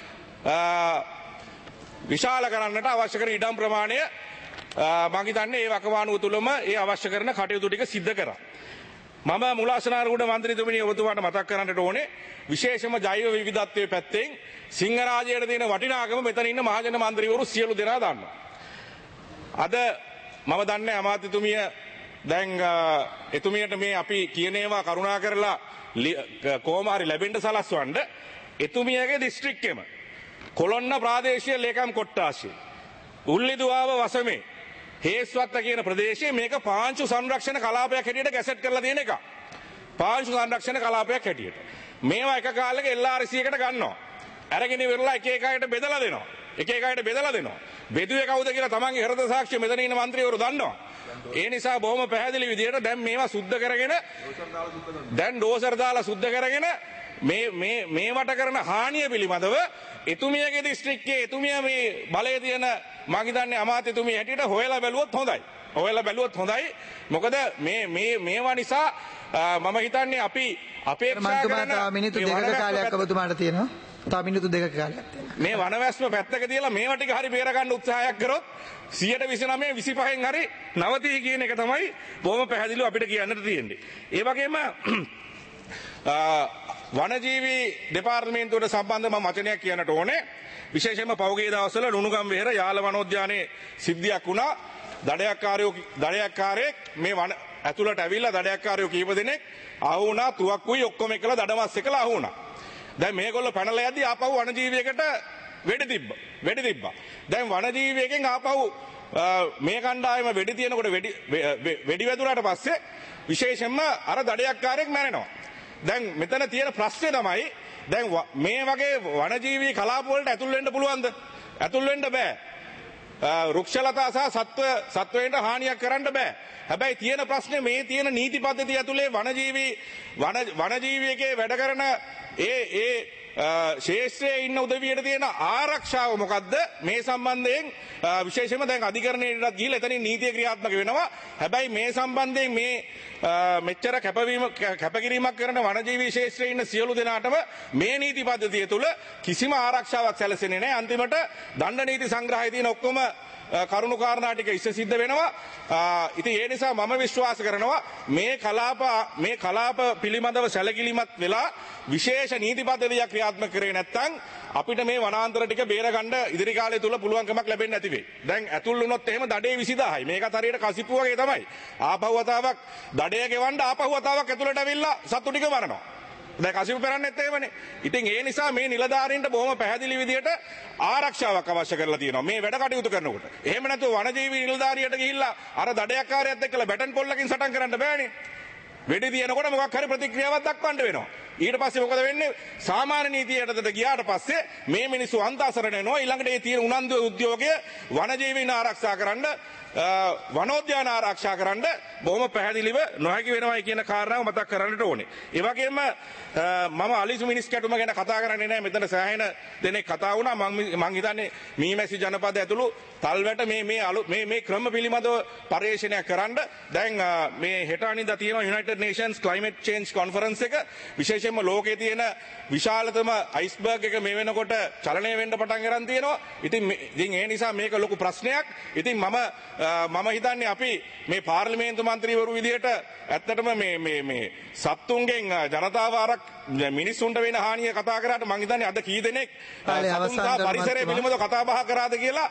විශාල කරන්නට අවශ්‍ය කරන ඉඩම් ප්‍රමාණය මම හිතන්නේ ඒ වකවානුව තුලම ඒ අවශ්‍ය කරන කටයුතු ටික සිද්ධ කරා. මම මුලාසනාරූඪ මන්ත්‍රීතුමනි ඔබතුමාට මතක් කරන්නට ඕනේ විශේෂම ජෛව විවිධත්වයේ පැත්තෙන් සිංහරාජයට දෙන වටිනාකම මෙතන ඉන්න මහජන මන්ත්‍රීවරු සියලු දෙනා දන්නවා. අද මම දන්නේ අමාත්‍යතුමිය දැන් එතුමියට මේ අපි කියන ඒවා කරුණා කරලා කොහොම හරි ලැබෙන්න සලස්වන්න එතුමියගේ දිස්ත්‍රික්කෙම කොළොන්න ප්‍රාදේශීය ලේකම් කොට්ටාශය උල්ලිදුවාව වසමේ හේස්වත්ත කියන ප්‍රදේශයේ මේක පාංචු සංරක්ෂණ කලාපයක් හැටියට ගැසට් කරලා තියෙන එක. පාංචු සංරක්ෂණ කලාපයක් හැටියට. මේවා එක කාලෙක LRC එකට ගන්නවා. අරගෙන ඉවරලා එක එක අයට බෙදලා දෙනවා. බෙදුවේ කවුද කියලා තමන්ගේ හෘද සාක්ෂිය මෙතන ඉන්න മന്ത്രിවරු දන්නවා. ඒ නිසා බොහොම පැහැදිලි විදියට දැන් මේවා සුද්ධ කරගෙන දැන් ඩෝසර් දාලා සුද්ධ කරගෙන මේවට කරන හානිය පිළිබඳව එතුමියගේ දිස්ත්‍රික්කයේ එතුමිය මේ බලය තියෙන මම හිතන්නේ අමාත්‍යතුමිය හැටියට හොයලා බැලුවොත් හොඳයි. මොකද මේවා නිසා මම හිතන්නේ අපි අපේක්ෂා කරන මිනිත්තු දෙකක කාලයක් ඔබතුමාට තියෙනවා. තව මිනිත්තු දෙකක කාලයක් තියෙනවා. මේ වනවැස්ම පැත්තක තියලා මේවා ටික හරි බේර ගන්න උත්සාහයක් කරොත් 129 25න් හරි නවතී කියන එක තමයි බොහොම පැහැදිලිව අපිට කියන්නට තියෙන්නේ. ඒ වගේම වනජීවී දෙපාර්තමේන්තුවට සම්බන්ධ මම වචනයක් කියන්නට ඕනේ. විශේෂයෙන්ම පෞගේ දවස්වල ලුණුගම් වෙහෙර යාල වනෝද්‍යානයේ සිද්ධියක් වුණා. දඩයක්කාරයෙක් මේ වන ඇතුළට ඇවිල්ලා දඩයක්කාරයෝ කීප දෙනෙක් ආව වුණා. තුවක්කුයි ඔක්කොම එකලා දඩමස් එකලා ආව වුණා. දැන් මේගොල්ලෝ පැනලා යද්දි ආපහු වනජීවියකට වෙඩි තිබ්බා. දැන් වනජීවියකින් ආපහු මේ කණ්ඩායම වෙඩි තියනකොට වෙඩි වැදුනාට පස්සේ විශේෂයෙන්ම අර දඩයක්කාරයෙක් මැරෙනවා. දැන් මෙතන තියෙන ප්‍රශ්නේ තමයි දැන් මේ වගේ වනජීවී කලාප වලට ඇතුල් වෙන්න පුළුවන්ද? ඇතුල් වෙන්න බෑ. රුක්ෂලතා සහ සත්වයන්ට හානියක් කරන්න බෑ. හැබැයි තියෙන ප්‍රශ්නේ මේ තියෙන නීති පද්ධතිය ඇතුලේ වනජීවියකේ වැඩ කරන ඒ ශේෂ්ත්‍රයේ ඉන්න උදවියට තියෙන ආරක්ෂාව මොකද්ද? මේ සම්බන්ධයෙන් විශේෂයෙන්ම දැන් අධිකරණයටත් ගිහිල්ලා එතනින් නීතිය ක්‍රියාත්මක වෙනවා. හැබැයි මේ සම්බන්ධයෙන් මේ මෙච්චර කැපකිරීමක් කරන වනජීවී ශේෂ්ත්‍රයේ ඉන්න සියලු දෙනාටම මේ නීති පද්ධතිය තුල කිසිම ආරක්ෂාවක් සැලසෙන්නේ නැහැ. අන්තිමට දණ්ඩ නීති සංග්‍රහයේ තියෙන ඔක්කොම කරුණු කාරණා ටික ඉස්ස සිද්ධ වෙනවා. ඉතින් ඒ නිසා මම විශ්වාස කරනවා මේ කලාප පිළිබඳව සැලකිලිමත් වෙලා විශේෂ නීති පද්ධතියක් ක්‍රියාත්මක කරේ නැත්නම් අපිට මේ වනාන්තර ටික බේරගන්න ඉදිරි කාලය තුල පුළුවන්කමක් ලැබෙන්නේ නැති වෙයි. දැන් ඇතුල් වුණොත් එහෙම දඩේ 20000යි. මේකත් හරියට කසිප්පු වගේ තමයි. ආපහු වතාවක් දඩේ ගෙවන්න ආපහු වතාවක් ඇතුළට ඇවිල්ලා සතු ටික මරනවා. දැන් කසිප්පු කරන්නේත් එහෙමනේ. ඉතින් ඒ නිසා මේ නිලධාරීන්ට බොහොම පැහැදිලි විදියට ආරක්ෂාවක් අවශ්‍ය කරලා තියෙනවා මේ වැඩ කටයුතු කරනකොට. එහෙම නැතුව වනජීවී නිලධාරියට ගිහිල්ලා අර දඩයක්කාරයත් එක්කලා බැටන් පොල්ලකින් සටන් කරන්න බෑනේ. වෙඩි තියනකොට මොකක් හරි ප්‍රතික්‍රියාවක් දක්වන්න වෙනවා. ඊට පස්සේ මොකද වෙන්නේ? සාමාන්‍ය නීතිය යටතට ගියාට පස්සේ මේ මිනිස්සු අන්තසරණ වෙනවා. ඊළඟට ඒ තියෙන උනන්දු උද්‍යෝගය වනජීවීන් ආරක්ෂා කරන්න වනෝද්‍යාන ආරක්ෂා කරන්න බොහොම පැහැදිලිව නොහැකි වෙනවයි කියන කාරණාව මතක් කරන්නට ඕනේ. ඒ වගේම මම අලිසු මිනිස් කැටුම ගැන කතා කරන්නේ නැහැ. මෙතන සෑහෙන දෙනෙක් කතා වුණා. මම හිතන්නේ මීමැසි ජනපද ඇතුළු තල්වැට මේ ක්‍රම පිළිබඳව පරිශීලනය කරන්න දැන් මේ හෙට අනිද්දා තියෙනවා United Nations Climate Change Conference එක. විශේෂයෙන්ම ලෝකයේ තියෙන විශාලතම අයිස්බර්ග් එක මේ වෙනකොට චලනය වෙන්න පටන් ගන්න තියෙනවා. ඉතින් ඒ නිසා මේක ලොකු ප්‍රශ්නයක්. ඉතින් මම හිතන්නේ අපි මේ පාර්ලිමේන්තු මන්ත්‍රීවරු විදිහට ඇත්තටම මේ සත්තුන්ගෙන් ජනතාව මිනිස්සුන්ට වෙන හානිය කතා කරාට මම හිතන්නේ අද කී දෙනෙක් සත්තුන් පරිසරය පිළිබඳව කතා බහ කරාද කියලා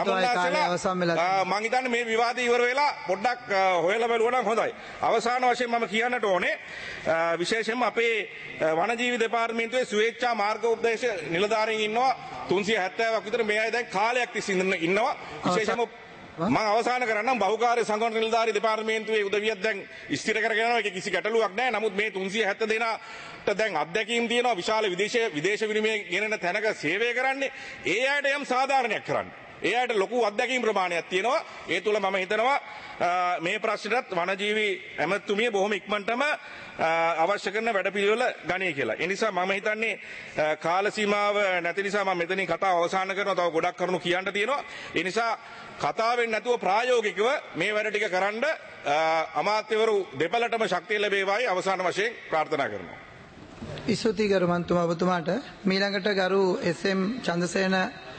මම හිතන්නේ මේ විවාදය ඉවර වෙලා පොඩ්ඩක් හොයලා බලුවා නම් හොඳයි. අවසාන වශයෙන් මම කියන්නට ඕනේ විශේෂයෙන්ම අපේ වනජීවි දෙපාර්තමේන්තුවේ ස්වේච්ඡා මාර්ග උපදේශ නිලධාරීන් ඉන්නවා 370ක් විතර. මේ අය දැන් කාලයක් තිස්සේ ඉන්නවා. විශේෂයෙන්ම මම අවසන් කරන්නම් බහුකාර්ය සංගණන නිලධාරී දෙපාර්තමේන්තුවේ උදවියක් දැන් ස්ථිර කරගෙන යනවා. ඒක කිසි ගැටලුවක් නැහැ. නමුත් මේ 370 දෙනාට දැන් අත්දැකීම් තියෙනවා. විශාල විදේශ විනිමය ගෙනෙන තැනක සේවය කරන්නේ. ඒ අයට යම් සාධාරණයක් කරන්න. ඒ අයට ලොකු අත්දැකීම් ප්‍රමාණයක් තියෙනවා. ඒ තුල මම හිතනවා මේ ප්‍රශ්නටත් වනජීවි ඇමතුමිය බොහොම ඉක්මනටම අවශ්‍ය කරන වැඩපිළිවෙල ගණී කියලා. ඒ නිසා මම හිතන්නේ කාල සීමාව නැති නිසා මම මෙතනින් කතාව අවසන් කරනවා. තව ගොඩක් කරුණු කියන්න තියෙනවා. ඒ නිසා කතාවෙන් නැතුව ප්‍රායෝගිකව මේ වැඩ ටික කරන්න අමාත්‍යවරු දෙපළටම ශක්තිය ලැබේවායි අවසාන වශයෙන් ප්‍රාර්ථනා කරනවා. ස්තුතියි ගරු මන්තුමා ඔබතුමාට. මීළඟට ගරු එස්.එම්. චන්ද්‍රසේන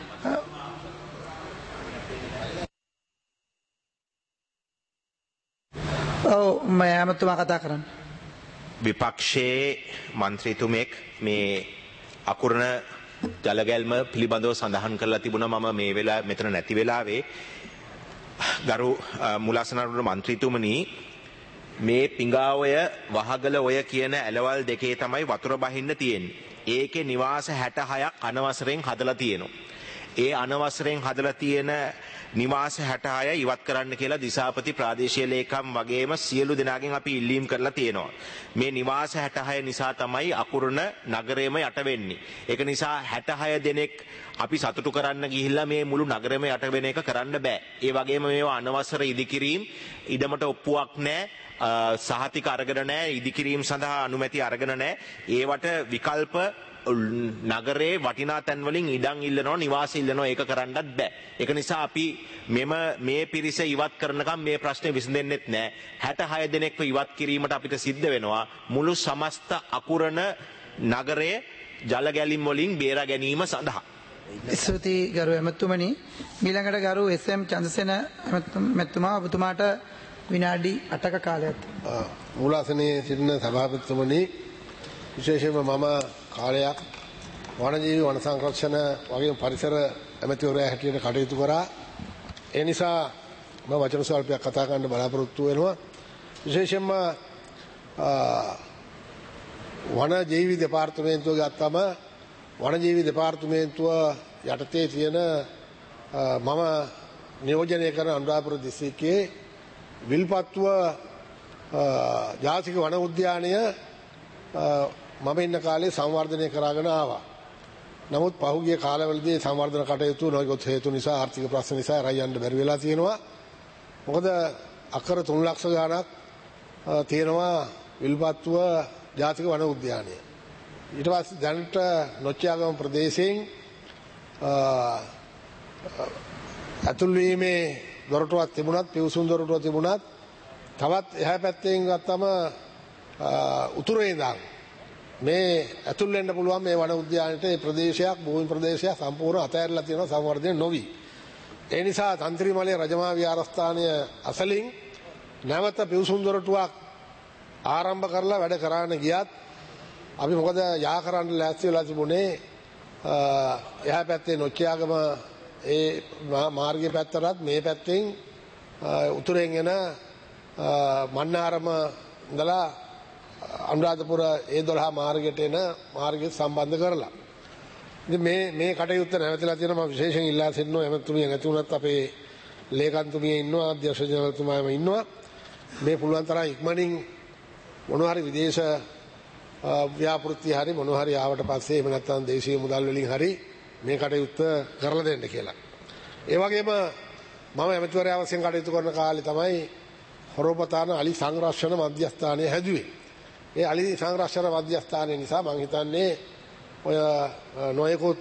මම ඇමතුමා කතා කරන්න. විපක්ෂයේ මන්ත්‍රීතුමෙක් මේ අකුරණ ජලගැල්ම පිළිබඳව සඳහන් කරලා තිබුණා. මම මේ වෙලාව මෙතන නැති වෙලාවේ ගරු මුලාසනරුණ මන්ත්‍රීතුමනි මේ පිඟාවය වහගල ඔය කියන ඇලවල් දෙකේ තමයි වතුර බහින්න තියෙන්නේ. ඒකේ නිවාස 66ක් අනවසරෙන් හදලා තියෙනවා. ඒ අනවසරෙන් හදලා තියෙන නිවාස 66 ඉවත් කරන්න කියලා දිසාපති ප්‍රාදේශීය ලේකම් වගේම සියලු දෙනාගෙන් අපි ඉල්ලීම් කරලා තියෙනවා. මේ නිවාස 66 නිසා තමයි අකුරණ නගරයම යට වෙන්නේ. ඒක නිසා 66 දෙනෙක් අපි සතුටු කරන්න ගිහිල්ලා මේ මුළු නගරෙම යට වෙන එක කරන්න බෑ. ඒ වගේම මේවා අනවසර ඉදිකිරීම ඉඩමට ඔප්පුවක් නැහැ, සහතික අරගෙන නැහැ, ඉදිකිරීම සඳහා අනුමැති අරගෙන නැහැ. ඒවට විකල්ප නගරේ වටිනා තැන් වලින් ඉඩම් ඉල්ලනවා, නිවාස ඉල්ලනවා. ඒක කරන්නත් බෑ. ඒක නිසා අපි මේ පිරිස ඉවත් කරනකම් මේ ප්‍රශ්නේ විසඳෙන්නෙත් නෑ. 66 දෙනෙක්ව ඉවත් කිරීමට අපිට සිද්ධ වෙනවා මුළු සමස්ත අකුරණ නගරයේ ජල ගැලීම් වලින් බේරා ගැනීම සඳහා. ස්තුතියි ගරු ඇමතුමනි. මීළඟට ගරු එස්.එම්. චන්ද්‍රසේන ඇමතුමා ඔබතුමාට විනාඩි 8ක කාලයක්. මූලාසනයේ සිටින සභාපතිතුමනි, විශේෂයෙන්ම මම කාලයක් වනජීවි වන සංරක්ෂණ වගේම පරිසර ඇමතිවරයා හැටියට කටයුතු කරා. ඒ නිසා මම වචන ස්වල්පයක් කතා කරන්න බලාපොරොත්තු වෙනවා. විශේෂයෙන්ම වනජීවි දෙපාර්තමේන්තුව ගත්තම වනජීවි දෙපාර්තමේන්තුව යටතේ තියෙන මම නියෝජනය කරන අනුරාධපුර දිස්ත්‍රික්කයේ විල්පත්තුව ජාතික වන උද්‍යානය මම ඉන්න කාලේ සංවර්ධනය කරගෙන ආවා. නමුත් පහුගිය කාලවලදී සංවර්ධන කටයුතු නොයෙකුත් හේතු නිසා, ආර්ථික ප්‍රශ්න නිසා රයි යන්න බැරි වෙලා තියෙනවා. මොකද අක්කර 3 ලක්ෂ ගණක් තියෙනවා විල්පත්තුව ජාතික වන උද්‍යානය. ඊට පස්සේ දැනට නොච්චියාගම ප්‍රදේශයෙන් ඇතුල් වීමේ දොරටුවක් තිබුණත්, පිවිසුම් දොරටුවක් තිබුණත්, තවත් එහා පැත්තෙන් ගත්තම උතුරේ ඉඳන් මේ ඇතුල් වෙන්න පුළුවන් මේ වන උද්‍යානයේ මේ ප්‍රදේශයක්, භූමි ප්‍රදේශයක් සම්පූර්ණ අතහැරලා තියෙනවා සංවර්ධනය නොවි. ඒ නිසා තන්ත්‍රීමලේ රජමහා විහාරස්ථානය අසලින් නැවත පිවිසුම් දොරටුවක් ආරම්භ කරලා වැඩ කරන්න ගියත් අපි මොකද යා කරන්න ලෑස්ති වෙලා තිබුණේ එහා පැත්තේ නොච්චියාගම ඒ මාර්ගයේ පැත්තටත් මේ පැත්තෙන් උතුරෙන් එන මන්නාරම ඉඳලා අනුරාධපුර A12 මාර්ගයට එන මාර්ගය සම්බන්ධ කරලා. ඉතින් මේ කටයුත්ත නැවතලා තියෙනවා. මම විශේෂයෙන් ඉල්ලා සිටිනවා එමෙතුමිය නැති වුණත් අපේ ලේකම්තුමිය ඉන්නවා, අධ්‍යක්ෂ ජනරල්තුමාම ඉන්නවා. මේ පුළුවන් තරම් ඉක්මනින් මොනවා හරි විදේශ ව්‍යාපෘති හරි මොනවා හරි ආවට පස්සේ එහෙම නැත්නම් දේශීය මුදල් වලින් හරි මේ කටයුත්ත කරලා දෙන්න කියලා. ඒ වගේම මම ඇමතිවරයා වශයෙන් කටයුතු කරන කාලේ තමයි හොරෝපතාන අලි සංරක්ෂණ මධ්‍යස්ථානය හැදුවේ. ඒ අලි සංරක්ෂණ මධ්‍යස්ථානය නිසා මම හිතන්නේ ඔය නොයෙකුත්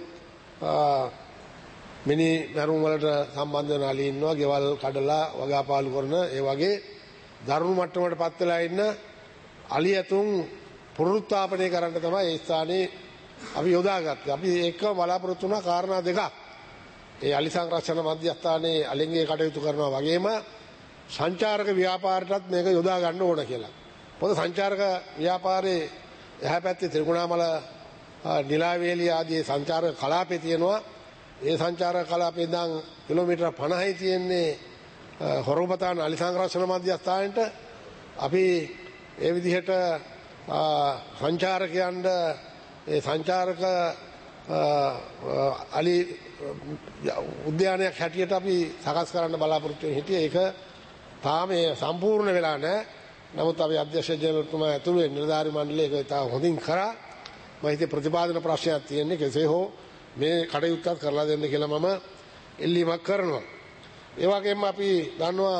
මිනි මරුම් වලට සම්බන්ධ වෙන අලි ඉන්නවා, ගෙවල් කඩලා වගාපාලු කරන ඒ වගේ දරුණු මට්ටමකට පත් වෙලා ඉන්න අලි ඇතුන් පුනරුත්ථාපනය කරන්න තමයි ඒ ස්ථානයේ අපි යොදාගත්තේ. අපි ඒක බලාපොරොත්තු වුණා කාරණා දෙකක්. ඒ අලි සංරක්ෂණ මධ්‍යස්ථානයේ අලින්ගේ කටයුතු කරනවා වගේම සංචාරක ව්‍යාපාරයටත් මේක යොදා ගන්න ඕන කියලා. මොකද සංචාරක ව්‍යාපාරයේ එහා පැත්තේ ත්‍රිකුණාමල නිලාවේලිය ආදී සංචාරක කලාපේ තියෙනවා. ඒ සංචාරක කලාපේ ඉඳන් කිලෝමීටර් 50යි තියෙන්නේ හොරෝපතාන අලි සංරක්ෂණ මධ්‍යස්ථානයට. අපි ඒ විදිහට සංචාරකයන්ට ඒ සංචාරක අලි උද්‍යානයක් හැටියට අපි සකස් කරන්න බලාපොරොත්තු වෙන හිටියේ. ඒක තාම සම්පූර්ණ වෙලා නැහැ. නමුත් අපි අධ්‍යක්ෂ ජනරල්තුමා ඇතුළු නිලධාරි මණ්ඩලය ඒක ඉතා හොඳින් කරා. මම හිතේ ප්‍රතිපාදන ප්‍රශ්නයක් තියෙන්නේ. කෙසේ හෝ මේ කටයුත්තත් කරලා දෙන්න කියලා මම ඉල්ලීමක් කරනවා. ඒ වගේම අපි දන්නවා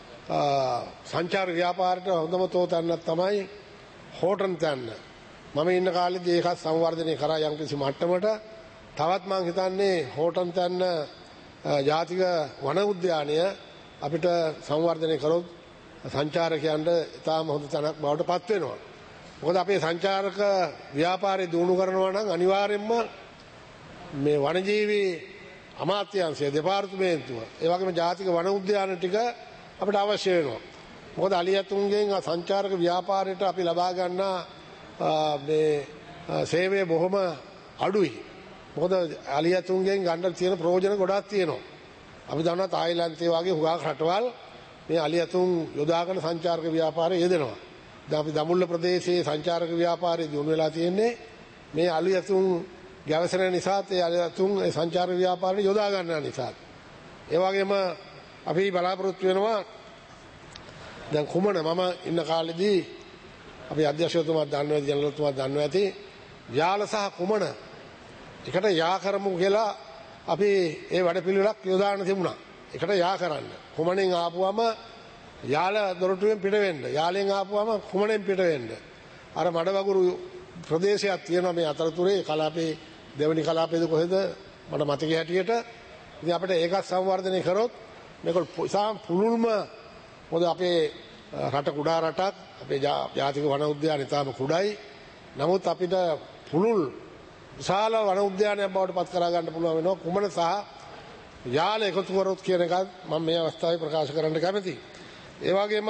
සංචාර ව්‍යාපාරයට හොඳම තෝතැන්නක් තමයි හෝටන් තැන්න. මම ඉන්න කාලෙදී ඒකත් සංවර්ධනය කරා යම්කිසි මට්ටමකට. තවත් මම හිතන්නේ හෝටන් තැන්න ජාතික වන උද්‍යානය අපිට සංවර්ධනය කරොත් සංචාරකයන්ට ඉතාම හොඳ තැනක් බවට පත් වෙනවා. මොකද අපේ සංචාරක ව්‍යාපාරය දියුණු කරනවා නම් අනිවාර්යයෙන්ම මේ වනජීවි අමාත්‍යාංශය දෙපාර්තමේන්තුව ඒ වගේම ජාතික වන උද්‍යාන ටික අපිට අවශ්‍ය වෙනවා. මොකද අලියතුන්ගෙන් සංචාරක ව්‍යාපාරයට අපි ලබා ගන්නා මේ සේවය බොහොම අඩුයි. මොකද අලියතුන්ගෙන් ගන්න තියෙන ප්‍රයෝජන ගොඩාක් තියෙනවා. අපි දන්නවා තායිලන්තයේ වගේ හුඟක් රටවල් මේ අලියතුන් යොදාගෙන සංචාරක ව්‍යාපාරය යෙදෙනවා. දැන් අපි දමුල්ල ප්‍රදේශයේ සංචාරක ව්‍යාපාරය දියුණු වෙලා තියෙන්නේ මේ අලියතුන් ගැවසෙන නිසාත් ඒ අලියතුන් ඒ සංචාරක ව්‍යාපාරය යොදා ගන්නා නිසාත්. ඒ වගේම අපි බලාපොරොත්තු වෙනවා දැන් කුමන මම ඉන්න කාලෙදී අපි අධ්‍යක්ෂකතුමා දන්නවා ජනරල්තුමා දන්නවා ඇති යාල සහ කුමන එකට යා කරමු කියලා අපි ඒ වැඩපිළිවෙලක් යොදාගෙන තිබුණා. එකට යා කරන්න. කුමනෙන් ආපුවම යාල දොරටුවෙන් පිට වෙන්න. යාලෙන් ආපුවම කුමනෙන් පිට වෙන්න. අර මඩවගුරු ප්‍රදේශයක් තියෙනවා මේ අතරතුරේ කලාපේ දෙවනි කලාපේද කොහෙද මට මතකයේ හැටියට. ඉතින් අපිට ඒකත් සංවර්ධනය කරොත් මේක සාම පුළුල්ම මොකද අපේ රට කුඩා රටක් අපේ ජාතික වන උද්‍යානය තාම කුඩායි. නමුත් අපිට පුළුල් විශාල වන උද්‍යානයක් බවට පත් කරා ගන්න පුළුවන් වෙනවා කුමන සහ යාල එකතු කරොත් කියන එකත් මම මේ අවස්ථාවේ ප්‍රකාශ කරන්න කැමතියි. ඒ වගේම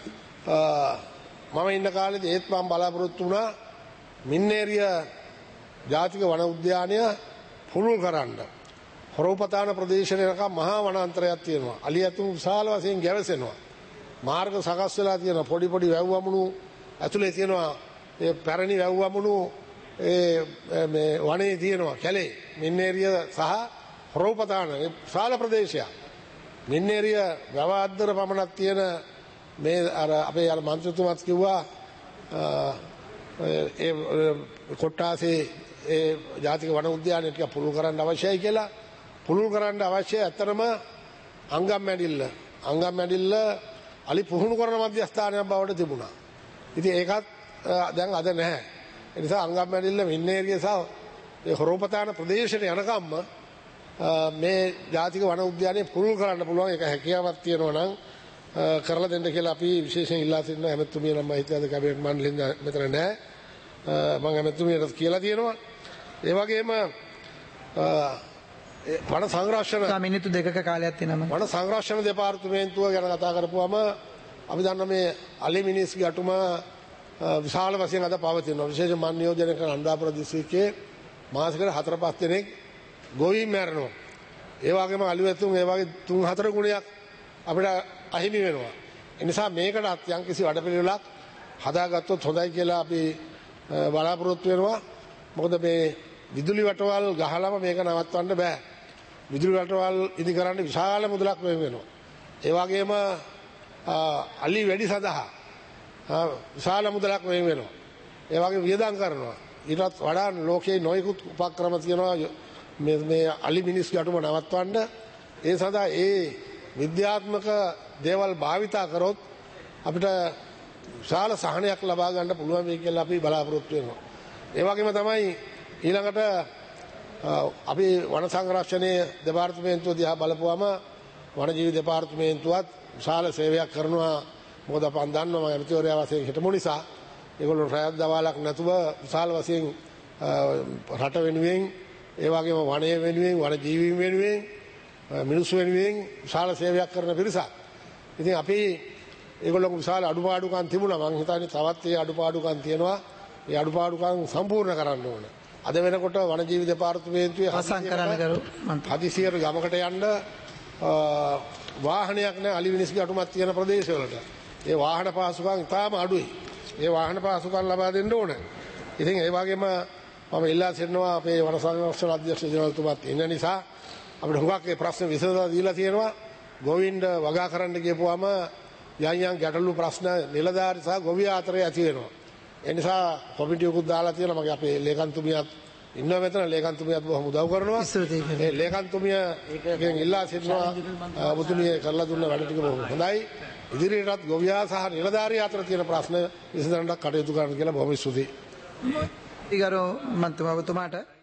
මම ඉන්න කාලේදී ඒත් මම බලාපොරොත්තු වුණා මින්නේරිය ජාතික වන උද්‍යානය පුළුල් කරන්න. හොරෝපතාන ප්‍රදේශයක මහා වනාන්තරයක් තියෙනවා. අලියතුන් විශාල වශයෙන් ගැවසෙනවා. මාර්ග සකස් වෙලා තියෙනවා. පොඩි පොඩි වැව් වමුණු ඇතුලේ තියෙනවා. ඒ පැරණි වැව් වමුණු මේ වනයේ තියෙනවා කැලේ. මින්නේරිය සහ හොරෝපතාන විශාල ප්‍රදේශයක්. මින්නේරිය වැව අද්දර පමණක් තියෙන මේ අර අපේ අර මන්ත්‍රීතුමාත් කිව්වා ඒ කොට්ටාසේ ඒ ජාතික වන උද්‍යානය ටික පුළුල් කරන්න අවශ්‍යයි කියලා. පුළුල් කරන්න අවශ්‍ය ඇත්තටම අංගම් මැඩිල්ල අලි පුහුණු කරන මධ්‍යස්ථානයක් බවට තිබුණා. ඉතින් ඒකත් දැන් අද නැහැ. ඒ නිසා අංගම් මැඩිල්ල මින්නේරිය සහ ඒ හොරෝපතාන ප්‍රදේශයට යනකම්ම මේ ජාතික වන උද්‍යානය පුළුල් කරන්න පුළුවන් ඒක හැකියාවක් තියෙනවා නම් කරලා දෙන්න කියලා අපි විශේෂයෙන් ඉල්ලා සිටිනවා. හැමතුමිය නම් මම හිතුවා අද කැබිනට් මණ්ඩලෙන් මෙතන නැහැ. මම හැමතුමියට කියලා තියෙනවා. ඒ වගේම වන සංරක්ෂණ මිනිත්තු දෙකක කාලයක් තියෙනවා. වන සංරක්ෂණ දෙපාර්තමේන්තුව ගැන කතා කරපුවම අපි දන්න මේ අලි මිනිස් ගැටුම විශාල වශයෙන් අද පවතිනවා. විශේෂයෙන් මන් නියෝජනය කරන අනුරාධපුර දිස්ත්‍රික්කයේ මාසෙකට 4-5 දෙනෙක් ගොවීන් මැරෙනවා. ඒ වගේම අලුවැතුන් ඒ වගේ 3-4 ගුණයක් අපිට අහිමි වෙනවා. ඒ නිසා මේකටත් යම්කිසි වැඩපිළිවෙලක් හදාගත්තොත් හොඳයි කියලා අපි බලාපොරොත්තු වෙනවා. මොකද මේ විදුලි වටවල් ගහලම මේක නවත්වන්න බෑ. විදුලි වටවල් ඉදි කරන්න විශාල මුදලක් වෙනවා. ඒ වගේම අලි වැඩි සඳහා විශාල මුදලක් වෙනවා. ඒ වගේ වියදම් කරනවා. ඊටත් වඩා ලෝකයේ නොයෙකුත් උපක්‍රම තියෙනවා මේ අලි මිනිස් ගැටුම නවත්වන්න. ඒ සඳහා ඒ විද්‍යාත්මක දේවල් භාවිතා කරොත් අපිට විශාල සහනයක් ලබා ගන්න පුළුවන් වෙයි කියලා අපි බලාපොරොත්තු වෙනවා. ඒ වගේම තමයි ඊළඟට අපි වන සංරක්ෂණයේ දෙපාර්තමේන්තුව දිහා බලපුවම වනජීවි දෙපාර්තමේන්තුවත් විශාල සේවයක් කරනවා. මොකද අප දන්නවා මම ඇමතිවරයා වශයෙන් හිටපු නිසා ඒගොල්ලෝ රැයක් දවාලක් නැතුව විශාල වශයෙන් රට වෙනුවෙන් ඒ වගේම වනය වෙනුවෙන් වන ජීවීන් වෙනුවෙන් මිනිස්සු වෙනුවෙන් විශාල සේවයක් කරන පිරිසක්. ඉතින් අපි ඒගොල්ලෝ විශාල අඩුපාඩුකම් තිබුණා. මම හිතන්නේ තවත් ඒ අඩුපාඩුකම් තියෙනවා. ඒ අඩුපාඩුකම් සම්පූර්ණ කරන්න ඕන. අද වෙනකොට වනජීවි දෙපාර්තමේන්තුවේ හදිසියට ගමකට යන්න වාහනයක් නැහැ අලි මිනිස් ගැටුමක් තියෙන ප්‍රදේශවලට. ඒ වාහන පාසුකම් ඉතාම අඩුයි. ඒ වාහන පහසුකම් ලබා දෙන්න ඕන. ඉතින් ඒ වගේම මම ඉල්ලා සිටිනවා අපේ වන සංරක්ෂණ අධ්‍යක්ෂ ජනරල්තුමාත් ඉන්න නිසා අපිට හුඟක් ඒ ප්‍රශ්න විසඳලා දීලා තියෙනවා. ගෝවින්ද වගා කරන්න ගියපුවාම යම් ගැටලු ප්‍රශ්න නිලධාරි සහ ගොවියා අතරේ ඇති වෙනවා. ඒ නිසා කොමිටියකුත් දාලා තියෙනවා. මගේ අපේ ලේකම්තුමියත් ඉන්නවා මෙතන. ලේකම්තුමියත් බොහොම උදව් කරනවා. ඒ ලේකම්තුමියගෙන් ඉල්ලා සිටිනවා ඔබතුමිය කරලා දුන්න වැඩ ටික බොහොම හොඳයි. ඉදිරියටත් ගොවියා සහ නිලධාරියා අතර තියෙන ප්‍රශ්න විසඳන්න කටයුතු කරන්න කියලා බොහොම ස්තුතියි. ගරු මන්ත්‍රී ඔබතුමාට